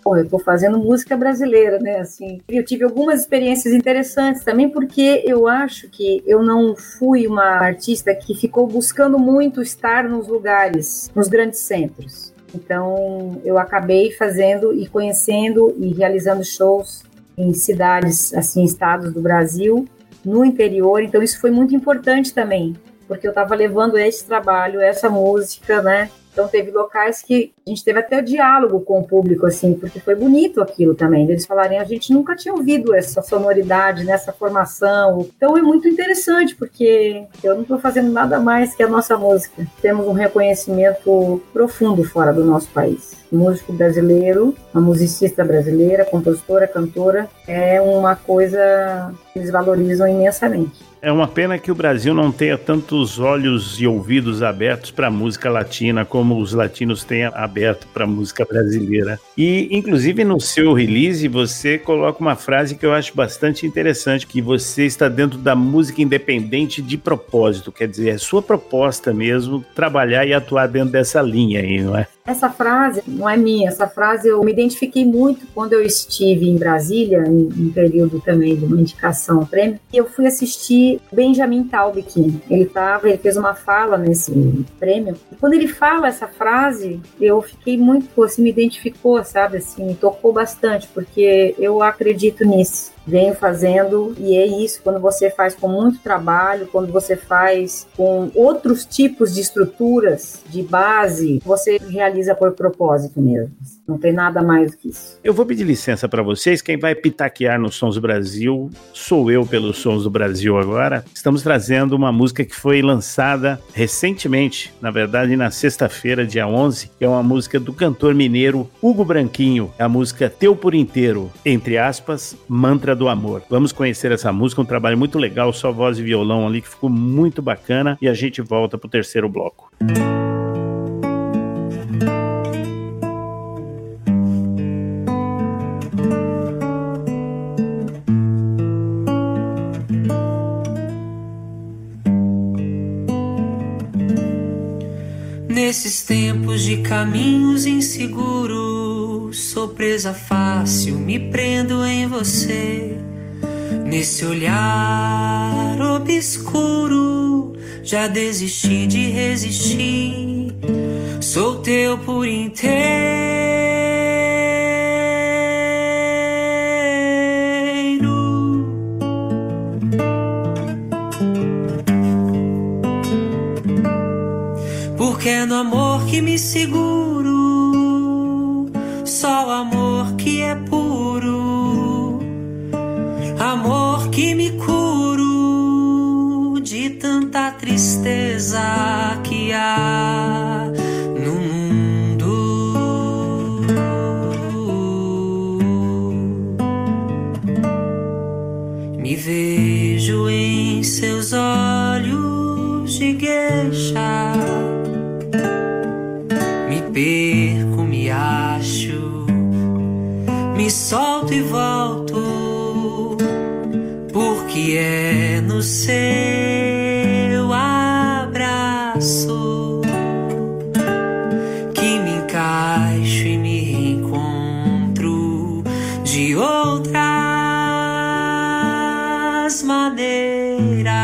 Bom, eu estou fazendo música brasileira, né? Assim, eu tive algumas experiências interessantes também, porque eu acho que eu não fui uma artista que ficou buscando muito estar nos lugares, nos grandes centros. Então, eu acabei fazendo e conhecendo e realizando shows em cidades, assim, estados do Brasil, no interior. Então, isso foi muito importante também, porque eu estava levando esse trabalho, essa música, né? Então teve locais que a gente teve até diálogo com o público, assim, porque foi bonito aquilo também. Eles falarem, a gente nunca tinha ouvido essa sonoridade nessa formação. Então é muito interessante, porque eu não estou fazendo nada mais que a nossa música. Temos um reconhecimento profundo fora do nosso país. O músico brasileiro, a musicista brasileira, compositora, cantora, é uma coisa que eles valorizam imensamente. É uma pena que o Brasil não tenha tantos olhos e ouvidos abertos para a música latina como os latinos têm aberto para a música brasileira. E, inclusive, no seu release, você coloca uma frase que eu acho bastante interessante, que você está dentro da música independente de propósito. Quer dizer, é sua proposta mesmo trabalhar e atuar dentro dessa linha aí, não é? Essa frase não é minha, essa frase eu me identifiquei muito quando eu estive em Brasília, em período também de uma indicação ao prêmio, e eu fui assistir Benjamin Taub. Ele fez uma fala nesse prêmio, e quando ele fala essa frase, eu fiquei muito, assim, me identificou, sabe, assim, me tocou bastante, porque eu acredito nisso. Venho fazendo, e é isso, quando você faz com muito trabalho, quando você faz com outros tipos de estruturas, de base, você realiza por propósito mesmo. Não tem nada mais do que isso. Eu vou pedir licença para vocês, quem vai pitaquear no Sons do Brasil sou eu pelos Sons do Brasil agora. Estamos trazendo uma música que foi lançada recentemente, na verdade na sexta-feira, dia 11, que é uma música do cantor mineiro Hugo Branquinho, a música Teu Por Inteiro, entre aspas, Mantra do Amor. Vamos conhecer essa música, um trabalho muito legal, só voz e violão ali, que ficou muito bacana, e a gente volta pro terceiro bloco. Nesses tempos de caminhos inseguros, sou presa fácil, me prendo em você. Nesse olhar obscuro, já desisti de resistir. Sou teu por inteiro. Porque é no amor que me seguro, só o amor que é puro, amor que me curo de tanta tristeza que há no mundo. Me vejo em seus olhos de geisha, me perco, me acho, me solto e volto, porque é no seu abraço que me encaixo e me reencontro de outras maneiras.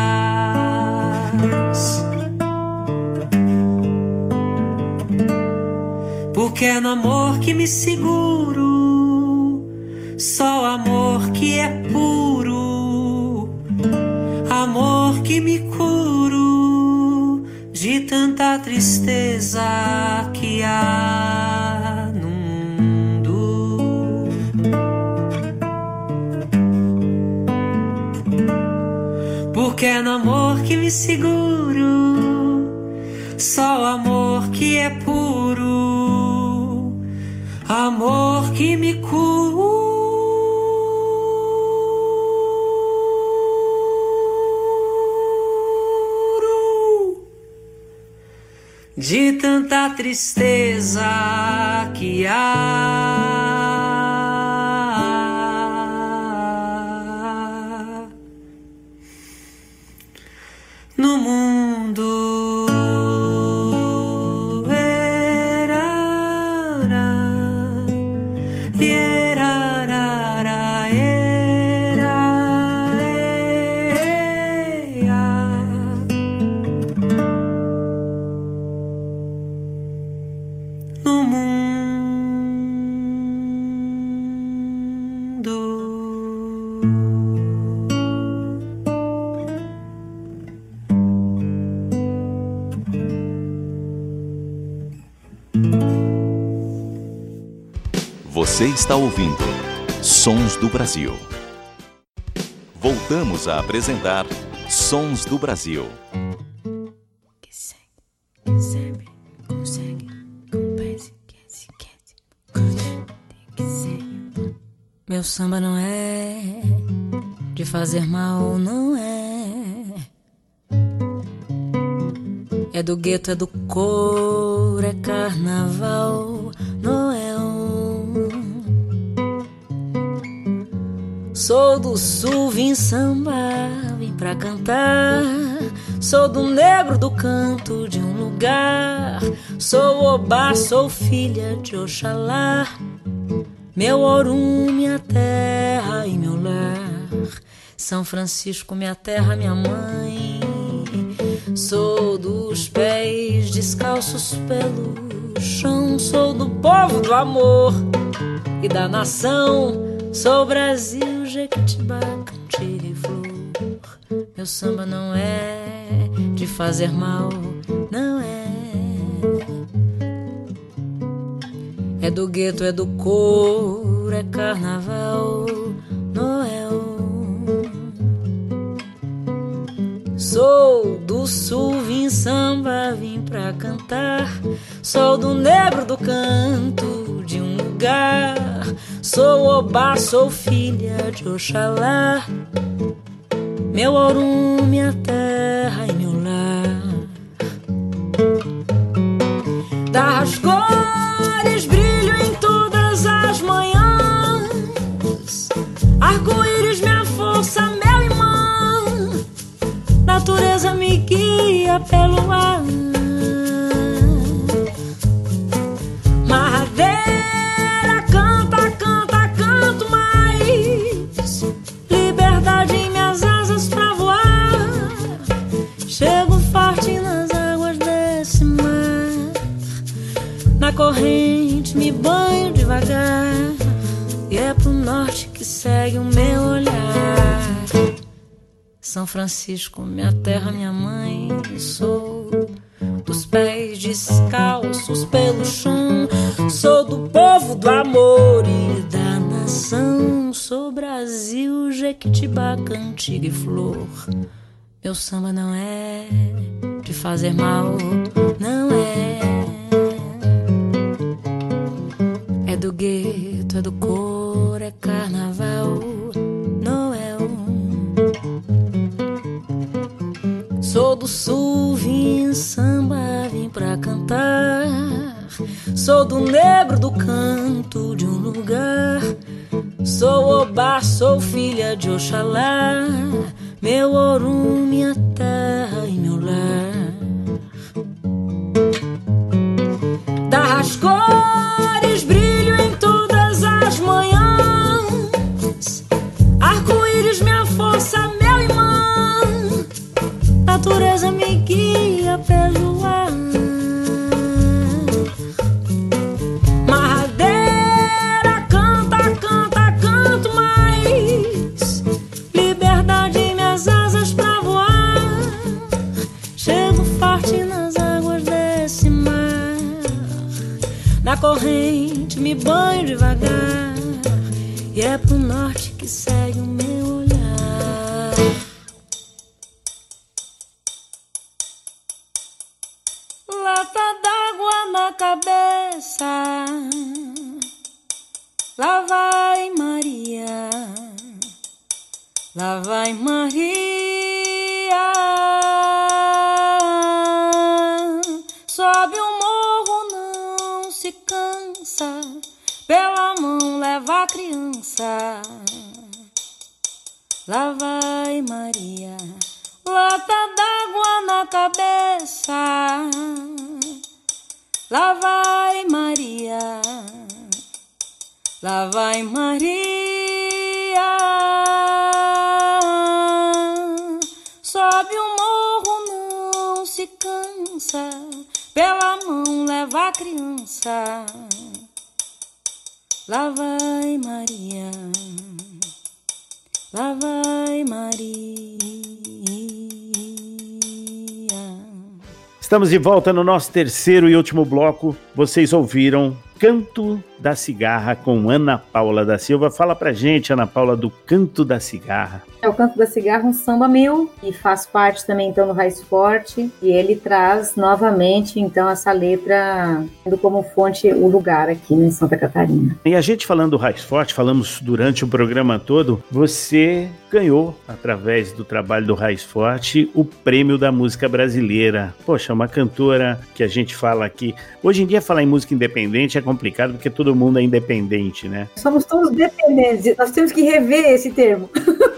Porque é no amor que me seguro, só o amor que é puro, amor que me curo de tanta tristeza que há no mundo. Porque é no amor que me seguro, só o amor que é puro, amor que me cura de tanta tristeza que há no mundo. Yeah. Você está ouvindo Sons do Brasil. Voltamos a apresentar Sons do Brasil. Meu samba não é de fazer mal, não é. É do gueto, é do couro, é carnaval, Noel. Sou do sul, vim sambar, vim pra cantar. Sou do negro do canto de um lugar. Sou Obá, sou filha de Oxalá. Meu Orum, minha terra e meu lar. São Francisco, minha terra, minha mãe. Sou dos pés descalços pelo chão. Sou do povo do amor e da nação. Sou Brasil, Jequitibá, cantiga e flor. Meu samba não é de fazer mal, não é. É do gueto, é do couro, é carnaval, Noel. Sou do sul, vim samba, vim pra cantar. Sou do negro do canto de um lugar. Sou Obá, sou filha de Oxalá. Meu Orum, minha terra e meu lar. Das cores, brilho em todas as manhãs. Arco-íris, minha força, meu imã. Natureza me guia pelo ar. Madeira, canta, canta, canto mais. Liberdade em minhas asas pra voar. Chego forte nas águas desse mar. Na corrente me banho devagar. E é pro norte que segue o meu olhar. São Francisco, minha terra, minha mãe. Sou dos pés descalços pelo chão. Sou do povo do amor e da nação. Sou Brasil, Jequitibá, cantiga e flor. Meu samba não é de fazer mal, não é. É do gueto, é do couro, é carnaval, Noel. Sou do sul, vim samba, vim pra cantar. Sou do negro do canto de um lugar. Sou Obá, sou filha de Oxalá. Meu Orum, minha terra e meu lar. Das cores, brilho em todas as manhãs. Arco-íris, minha força, meu imã. Natureza me guia pelo ar. Madeira, canta, canta, canto mais. Liberdade em minhas asas pra voar. Chego forte nas águas desse mar. Na corrente me banho devagar. E é pro norte que segue o meu olhar. Lata d'água na cabeça. Lá vai Maria. Lá vai Maria. Sobe o morro, não se cansa. Pela mão leva a criança. Lá vai Maria. Lata d'água na cabeça. Lá vai Maria. Lá vai Maria. Sobe o morro, não se cansa. Pela mão leva a criança. Lá vai Maria. Lá vai Maria. Estamos de volta no nosso terceiro e último bloco. Vocês ouviram Canto da Cigarra com Ana Paula da Silva. Fala pra gente, Ana Paula, do Canto da Cigarra. O Canto da Cigarra é um samba meu, e faz parte também, então, do Raiz Forte, e ele traz novamente, então, essa letra tendo como fonte o lugar aqui em Santa Catarina. E a gente falando do Raiz Forte, falamos durante o programa todo, você ganhou, através do trabalho do Raiz Forte, o Prêmio da Música Brasileira. Poxa, uma cantora que a gente fala aqui... Hoje em dia, falar em música independente é complicado, porque todo mundo é independente, né? Somos todos dependentes, nós temos que rever esse termo.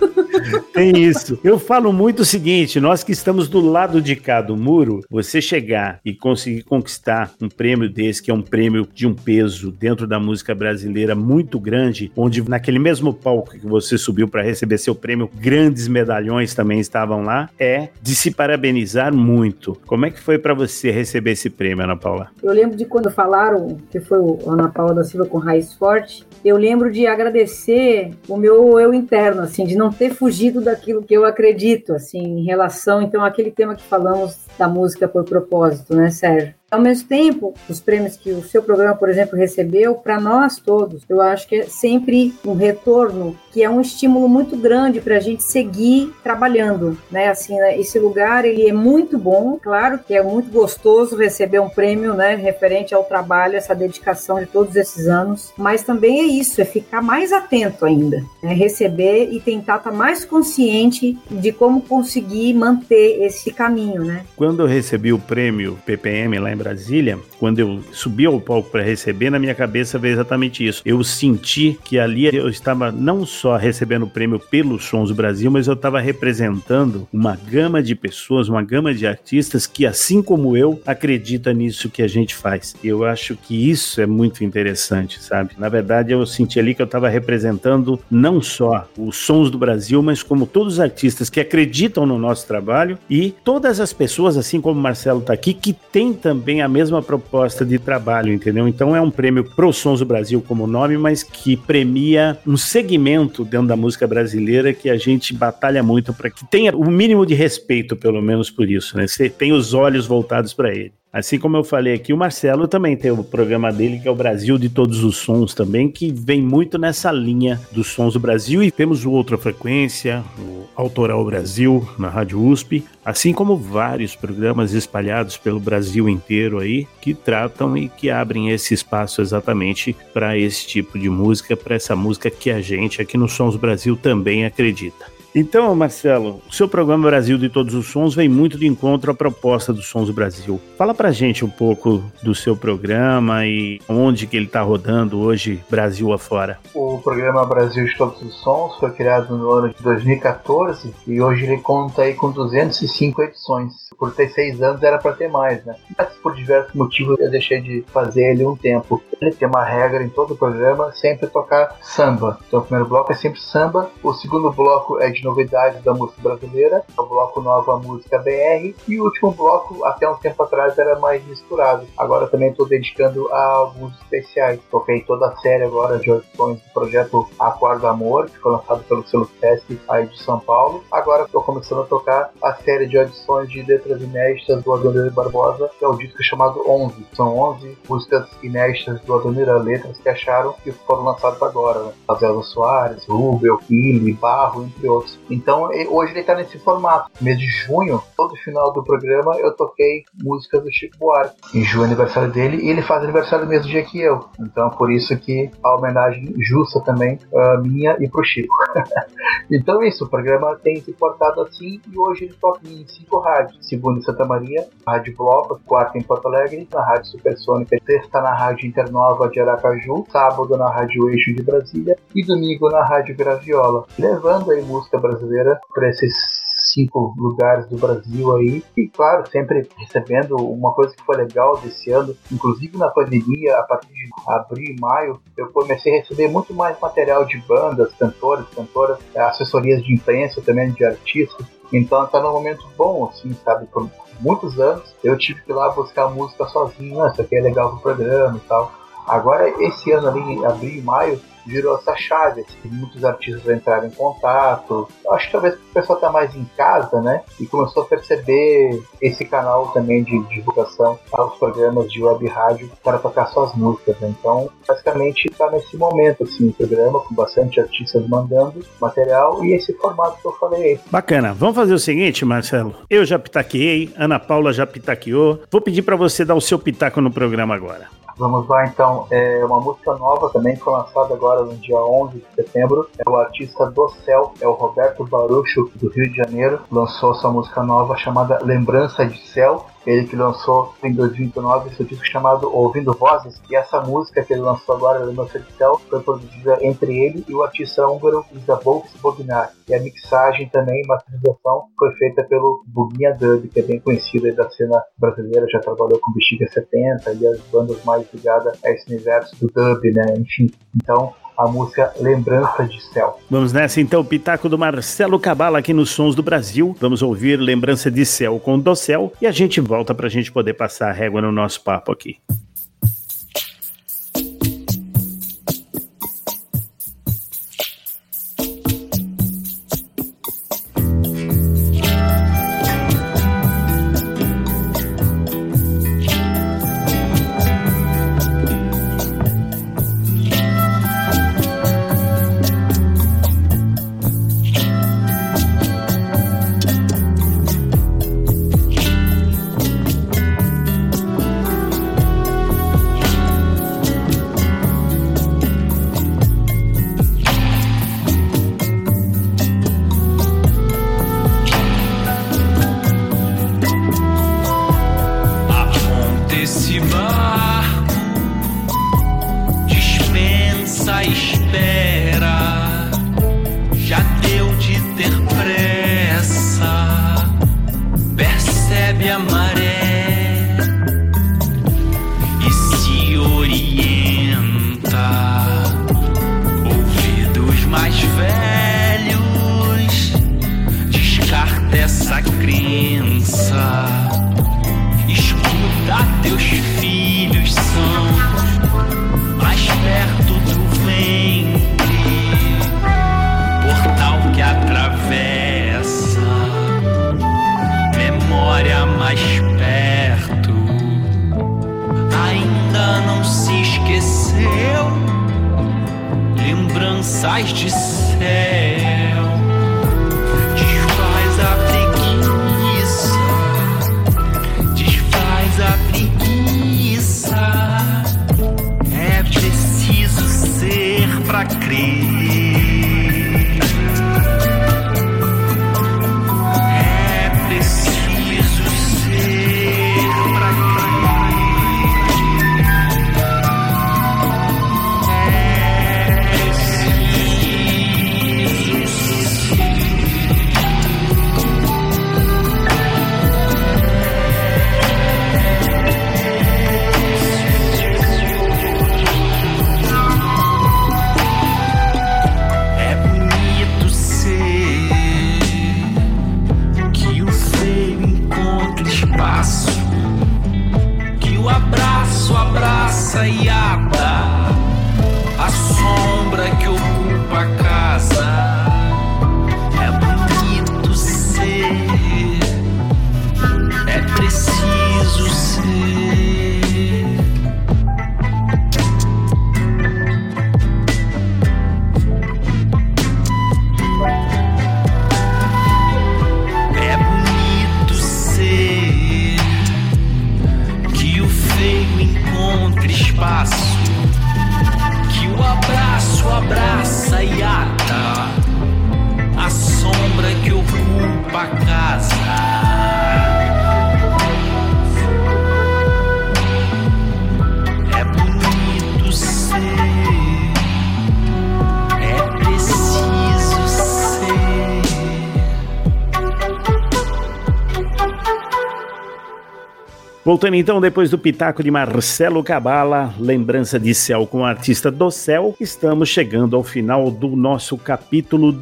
Tem isso. Eu falo muito o seguinte, nós que estamos do lado de cá do muro, você chegar e conseguir conquistar um prêmio desse, que é um prêmio de um peso dentro da música brasileira muito grande, onde naquele mesmo palco que você subiu para receber seu prêmio, grandes medalhões também estavam lá, é de se parabenizar muito. Como é que foi para você receber esse prêmio, Ana Paula? Eu lembro de quando falaram que foi o Ana Paula da Silva com Raiz Forte, eu lembro de agradecer o meu eu interno, assim, de não ter fugido daquilo que eu acredito, assim, em relação, então, àquele tema que falamos da música por propósito, né, Sérgio? Ao mesmo tempo, os prêmios que o seu programa, por exemplo, recebeu, para nós todos, eu acho que é sempre um retorno, que é um estímulo muito grande para a gente seguir trabalhando, né? Assim, esse lugar, ele é muito bom, claro que é muito gostoso receber um prêmio, né, referente ao trabalho, essa dedicação de todos esses anos, mas também é isso, é ficar mais atento ainda, né? Receber e tentar estar mais consciente de como conseguir manter esse caminho, né? Quando eu recebi o prêmio PPM lá em Brasília, quando eu subi ao palco para receber, na minha cabeça veio exatamente isso. Eu senti que ali eu estava não só recebendo o prêmio pelos Sons do Brasil, mas eu estava representando uma gama de pessoas, uma gama de artistas que, assim como eu, acredita nisso que a gente faz. Eu acho que isso é muito interessante, sabe? Na verdade, eu senti ali que eu estava representando não só os Sons do Brasil, mas como todos os artistas que acreditam no nosso trabalho e todas as pessoas, assim como o Marcelo está aqui, que têm também a mesma proposta de trabalho, entendeu? Então é um prêmio pro Sons do Brasil como nome, mas que premia um segmento dentro da música brasileira que a gente batalha muito para que tenha o mínimo de respeito, pelo menos por isso, né? Você tem os olhos voltados para ele. Assim como eu falei aqui, o Marcelo também tem o programa dele, que é o Brasil de Todos os Sons também, que vem muito nessa linha dos Sons do Brasil. E temos o Outra Frequência, o Autoral Brasil, na Rádio USP, assim como vários programas espalhados pelo Brasil inteiro aí, que tratam e que abrem esse espaço exatamente para esse tipo de música, para essa música que a gente aqui no Sons do Brasil também acredita. Então, Marcelo, o seu programa Brasil de Todos os Sons vem muito de encontro à proposta dos Sons do Brasil. Fala pra gente um pouco do seu programa e onde que ele tá rodando hoje, Brasil afora. O programa Brasil de Todos os Sons foi criado no ano de 2014 e hoje ele conta aí com 205 edições. Por ter 6 anos era para ter mais, né? Mas por diversos motivos eu deixei de fazer ele um tempo. Ele tem uma regra em todo o programa, sempre tocar samba. Então o primeiro bloco é sempre samba, o segundo bloco é de novidades da música brasileira, o bloco Nova Música BR, e o último bloco, até um tempo atrás, era mais misturado. Agora também estou dedicando a alguns especiais. Toquei toda a série agora de audições do projeto Acordo Amor, que foi lançado pelo selo Fest aí de São Paulo. Agora estou começando a tocar a série de audições de letras inéditas do Adoniran Barbosa, que é o disco chamado 11. São 11 músicas inéditas do Adoniran, letras que acharam que foram lançadas agora, né? Avelso Soares, Rubel, Kili, Barro, entre outros. Então hoje ele está nesse formato. No mês de junho, todo final do programa, eu toquei músicas do Chico Buarque. Em junho é aniversário dele e ele faz aniversário no mesmo dia que eu. Então por isso que a homenagem justa também minha e pro Chico. Então é isso, o programa tem se portado assim e hoje ele toca em 5 rádios. Segunda em Santa Maria, Rádio Bloco, quarta em Porto Alegre, na Rádio Supersônica, sexta na Rádio Internova de Aracaju, sábado na Rádio Eixo de Brasília e domingo na Rádio Graviola, levando aí música brasileira para esses 5 lugares do Brasil aí, e claro, sempre recebendo uma coisa que foi legal desse ano, inclusive na pandemia, a partir de abril e maio, eu comecei a receber muito mais material de bandas, cantoras, assessorias de imprensa também, de artistas. Então tá num momento bom, assim, sabe? Por muitos anos eu tive que ir lá buscar música sozinho, isso aqui é legal pro programa e tal. Agora, esse ano ali, abril e maio, virou essa chave. Muitos artistas entraram em contato. Eu acho que talvez o pessoal tá mais em casa, né? E começou a perceber esse canal também de divulgação aos programas de web rádio para tocar suas músicas, né? Então, basicamente, tá nesse momento, assim, o programa com bastante artistas mandando material e esse formato que eu falei aí. Bacana. Vamos fazer o seguinte, Marcelo. Eu já pitaqueei, Ana Paula já pitaqueou. Vou pedir para você dar o seu pitaco no programa agora. Vamos lá, então. É uma música nova também, foi lançada agora no dia 11 de setembro. É o artista do Céu, é o Roberto Barucho, do Rio de Janeiro. Lançou sua música nova chamada Lembrança de Céu. Ele que lançou em 2019 seu disco chamado Ouvindo Vozes, e essa música que ele lançou agora, Lembrança de Céu, foi produzida entre ele e o artista húngaro Szabolcs Bognar. E a mixagem também, masterização, foi feita pelo Buguinha Dub, que é bem conhecido aí da cena brasileira, já trabalhou com Bexiga 70 e as bandas mais ligadas a esse universo do dub, né? Enfim, então a música Lembrança de Céu. Vamos nessa então, pitaco do Marcelo Cabala aqui nos Sons do Brasil. Vamos ouvir Lembrança de Céu com Do Céu e a gente volta pra gente poder passar a régua no nosso papo aqui. Voltando então, depois do pitaco de Marcelo Cabala, lembrança de céu com o artista do céu, estamos chegando ao final do nosso capítulo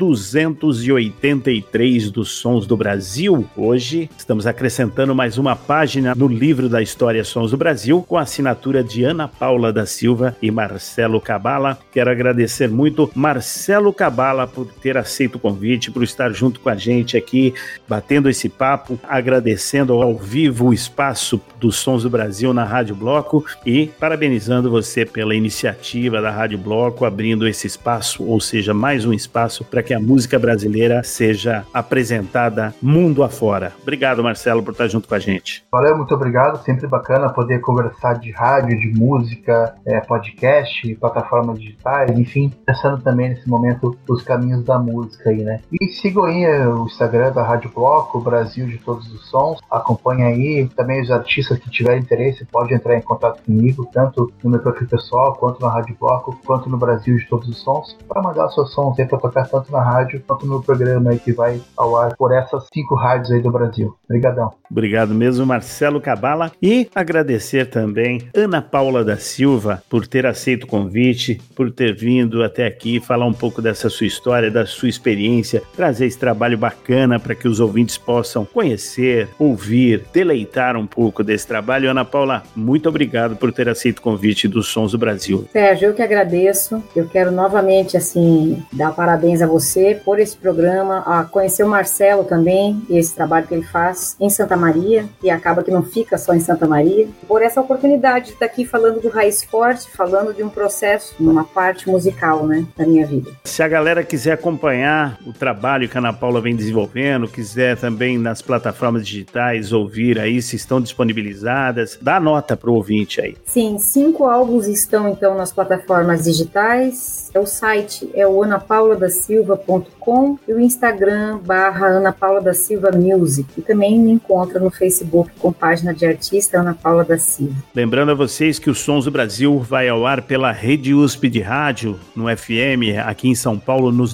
283 dos Sons do Brasil. Hoje estamos acrescentando mais uma página no livro da história Sons do Brasil, com a assinatura de Ana Paula da Silva e Marcelo Cabala. Quero agradecer muito Marcelo Cabala por ter aceito o convite, por estar junto com a gente aqui, batendo esse papo, agradecendo ao vivo o espaço dos Sons do Brasil na Rádio Bloco e parabenizando você pela iniciativa da Rádio Bloco, abrindo esse espaço, ou seja, mais um espaço para que a música brasileira seja apresentada mundo afora. Obrigado, Marcelo, por estar junto com a gente. Valeu, muito obrigado, sempre bacana poder conversar de rádio, de música, podcast, plataformas digitais, enfim, pensando também nesse momento os caminhos da música aí, né? E sigam aí o Instagram da Rádio Bloco, Brasil de Todos os Sons, acompanha aí, também os artistas que tiverem interesse pode entrar em contato comigo, tanto no meu perfil pessoal, quanto na Rádio Bloco, quanto no Brasil de Todos os Sons, para mandar seus sons aí para tocar tanto na rádio, quanto no programa aí que vai ao ar por essas 5 rádios aí do Brasil. Obrigadão. Obrigado mesmo, Marcelo Cabala, e agradecer também Ana Paula da Silva por ter aceito o convite, por ter vindo até aqui falar um pouco dessa sua história, da sua experiência, trazer esse trabalho bacana para que os ouvintes possam conhecer, ouvir, deleitar um pouco desse trabalho. Ana Paula, muito obrigado por ter aceito o convite dos Sons do Brasil. Sérgio, eu que agradeço. Eu quero novamente, dar parabéns a você por esse programa, a conhecer o Marcelo também, e esse trabalho que ele faz em Santa Maria, e acaba que não fica só em Santa Maria, por essa oportunidade de estar aqui falando do Raiz Forte, falando de um processo, uma parte musical, né, da minha vida. Se a galera quiser acompanhar o trabalho que a Ana Paula vem desenvolvendo, quiser também nas plataformas digitais ouvir aí, se estão disponibilizadas, dá nota para o ouvinte aí. Sim, 5 álbuns estão então nas plataformas digitais. O site é o anapauladacilva.com e o Instagram /Ana Paula da Silva Music. E também me encontra no Facebook com página de artista Ana Paula da Silva. Lembrando a vocês que o Sons do Brasil vai ao ar pela Rede USP de Rádio, no FM, aqui em São Paulo, nos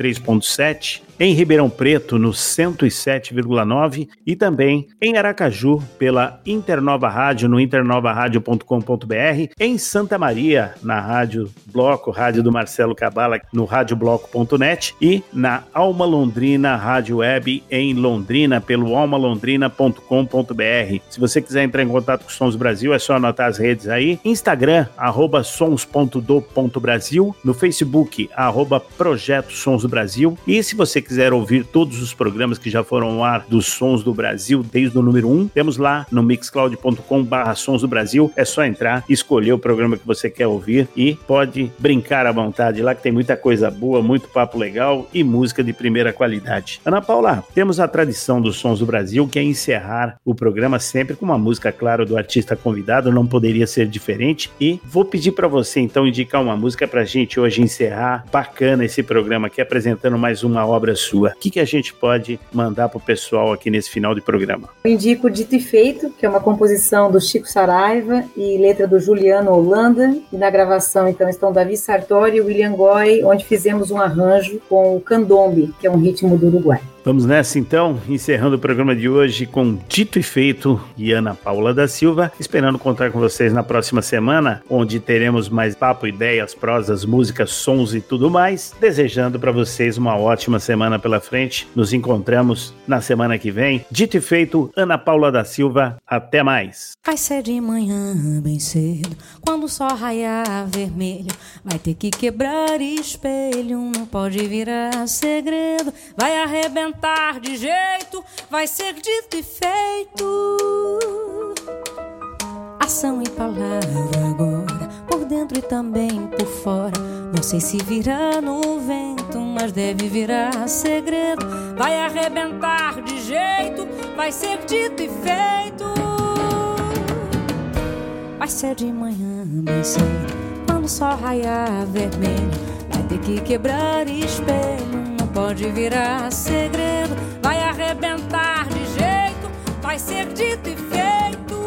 93.7, em Ribeirão Preto, no 107,9 e também em Aracaju, pela Internova Rádio, no internovaradio.com.br, em Santa Maria, na Rádio Bloco, Rádio do Marcelo Cabala, no radiobloco.net e na Alma Londrina Rádio Web em Londrina, pelo almalondrina.com.br. Se você quiser entrar em contato com o Sons do Brasil, é só anotar as redes aí. Instagram, @sons.do.brasil, no Facebook, @Projeto Sons do Brasil. E se você quiser ouvir todos os programas que já foram ao ar dos Sons do Brasil, desde o número 1, temos lá no mixcloud.com/Sons do Brasil. É só entrar, escolher o programa que você quer ouvir e pode brincar à vontade lá, que tem muita coisa boa, muito papo legal e música de primeira qualidade. Ana Paula, temos a tradição dos Sons do Brasil, que é encerrar o programa sempre com uma música, claro, do artista convidado, não poderia ser diferente, e vou pedir para você então indicar uma música pra gente hoje encerrar bacana esse programa aqui, apresentando mais uma obra sua. O que a gente pode mandar pro pessoal aqui nesse final de programa? Eu indico Dito e Feito, que é uma composição do Chico Saraiva e letra do Juliano Holanda, e na gravação então estão Davi Sartori e William Goy, onde fizemos um arranjo com o candombe, que é um ritmo do Uruguai. Vamos nessa então, encerrando o programa de hoje com Dito e Feito e Ana Paula da Silva, esperando contar com vocês na próxima semana, onde teremos mais papo, ideias, prosas, músicas, sons e tudo mais. Desejando para vocês uma ótima semana pela frente. Nos encontramos na semana que vem. Dito e Feito, Ana Paula da Silva, até mais. Vai ser de manhã bem cedo, quando o sol raiar vermelho, vai ter que quebrar espelho, não pode virar segredo, vai arrebentar de jeito, vai ser dito e feito. Ação e palavra agora, por dentro e também por fora. Não sei se virá no vento, mas deve virar segredo. Vai arrebentar de jeito, vai ser dito e feito. Vai ser de manhã bem cedo, quando o sol raiar vermelho, vai ter que quebrar espelho, pode virar segredo, vai arrebentar de jeito, vai ser dito e feito.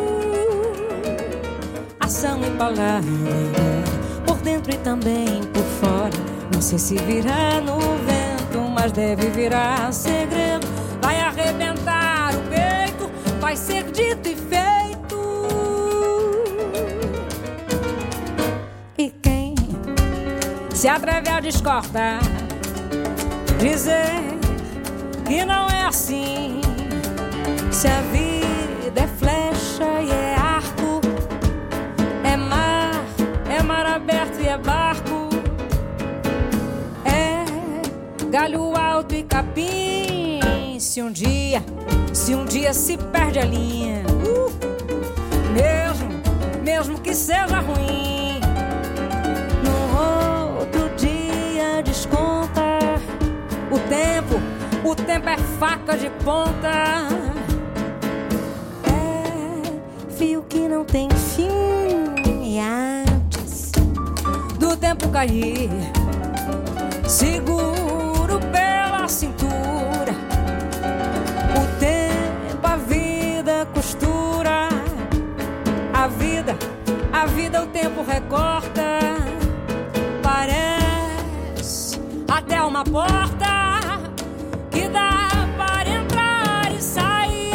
Ação e palavra, por dentro e também por fora. Não sei se virá no vento, mas deve virar segredo. Vai arrebentar o peito, vai vai ser dito e feito. E quem se atreve a discordar, dizer que não é assim, se a vida é flecha e é arco, é mar aberto e é barco, é galho alto e capim. Se um dia se perde a linha, mesmo que seja ruim, no outro dia desconta. O tempo é faca de ponta, é fio que não tem fim. E antes do tempo cair, seguro pela cintura, o tempo, a vida costura. A vida o tempo recorta, parece até uma porta que dá para entrar e sair.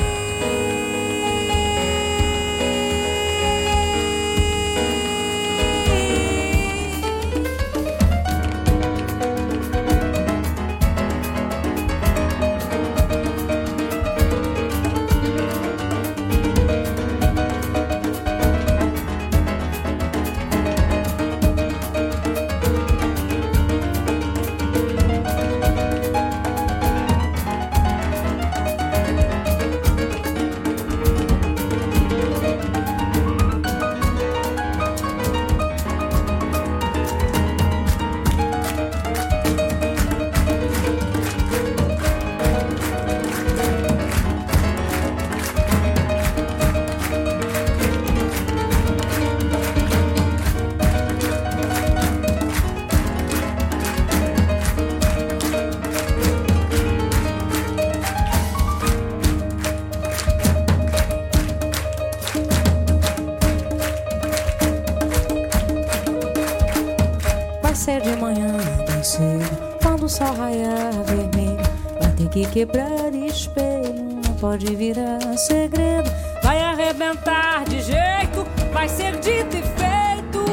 Ser de manhã bem cedo, quando o sol raiar vermelho, vai ter que quebrar espelho, não pode virar segredo, vai arrebentar de jeito, vai ser dito e feito.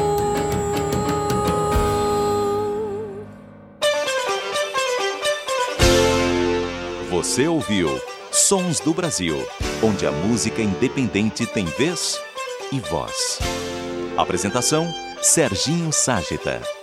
Você ouviu Sons do Brasil, onde a música independente tem vez e voz. Apresentação: Serginho Ságita.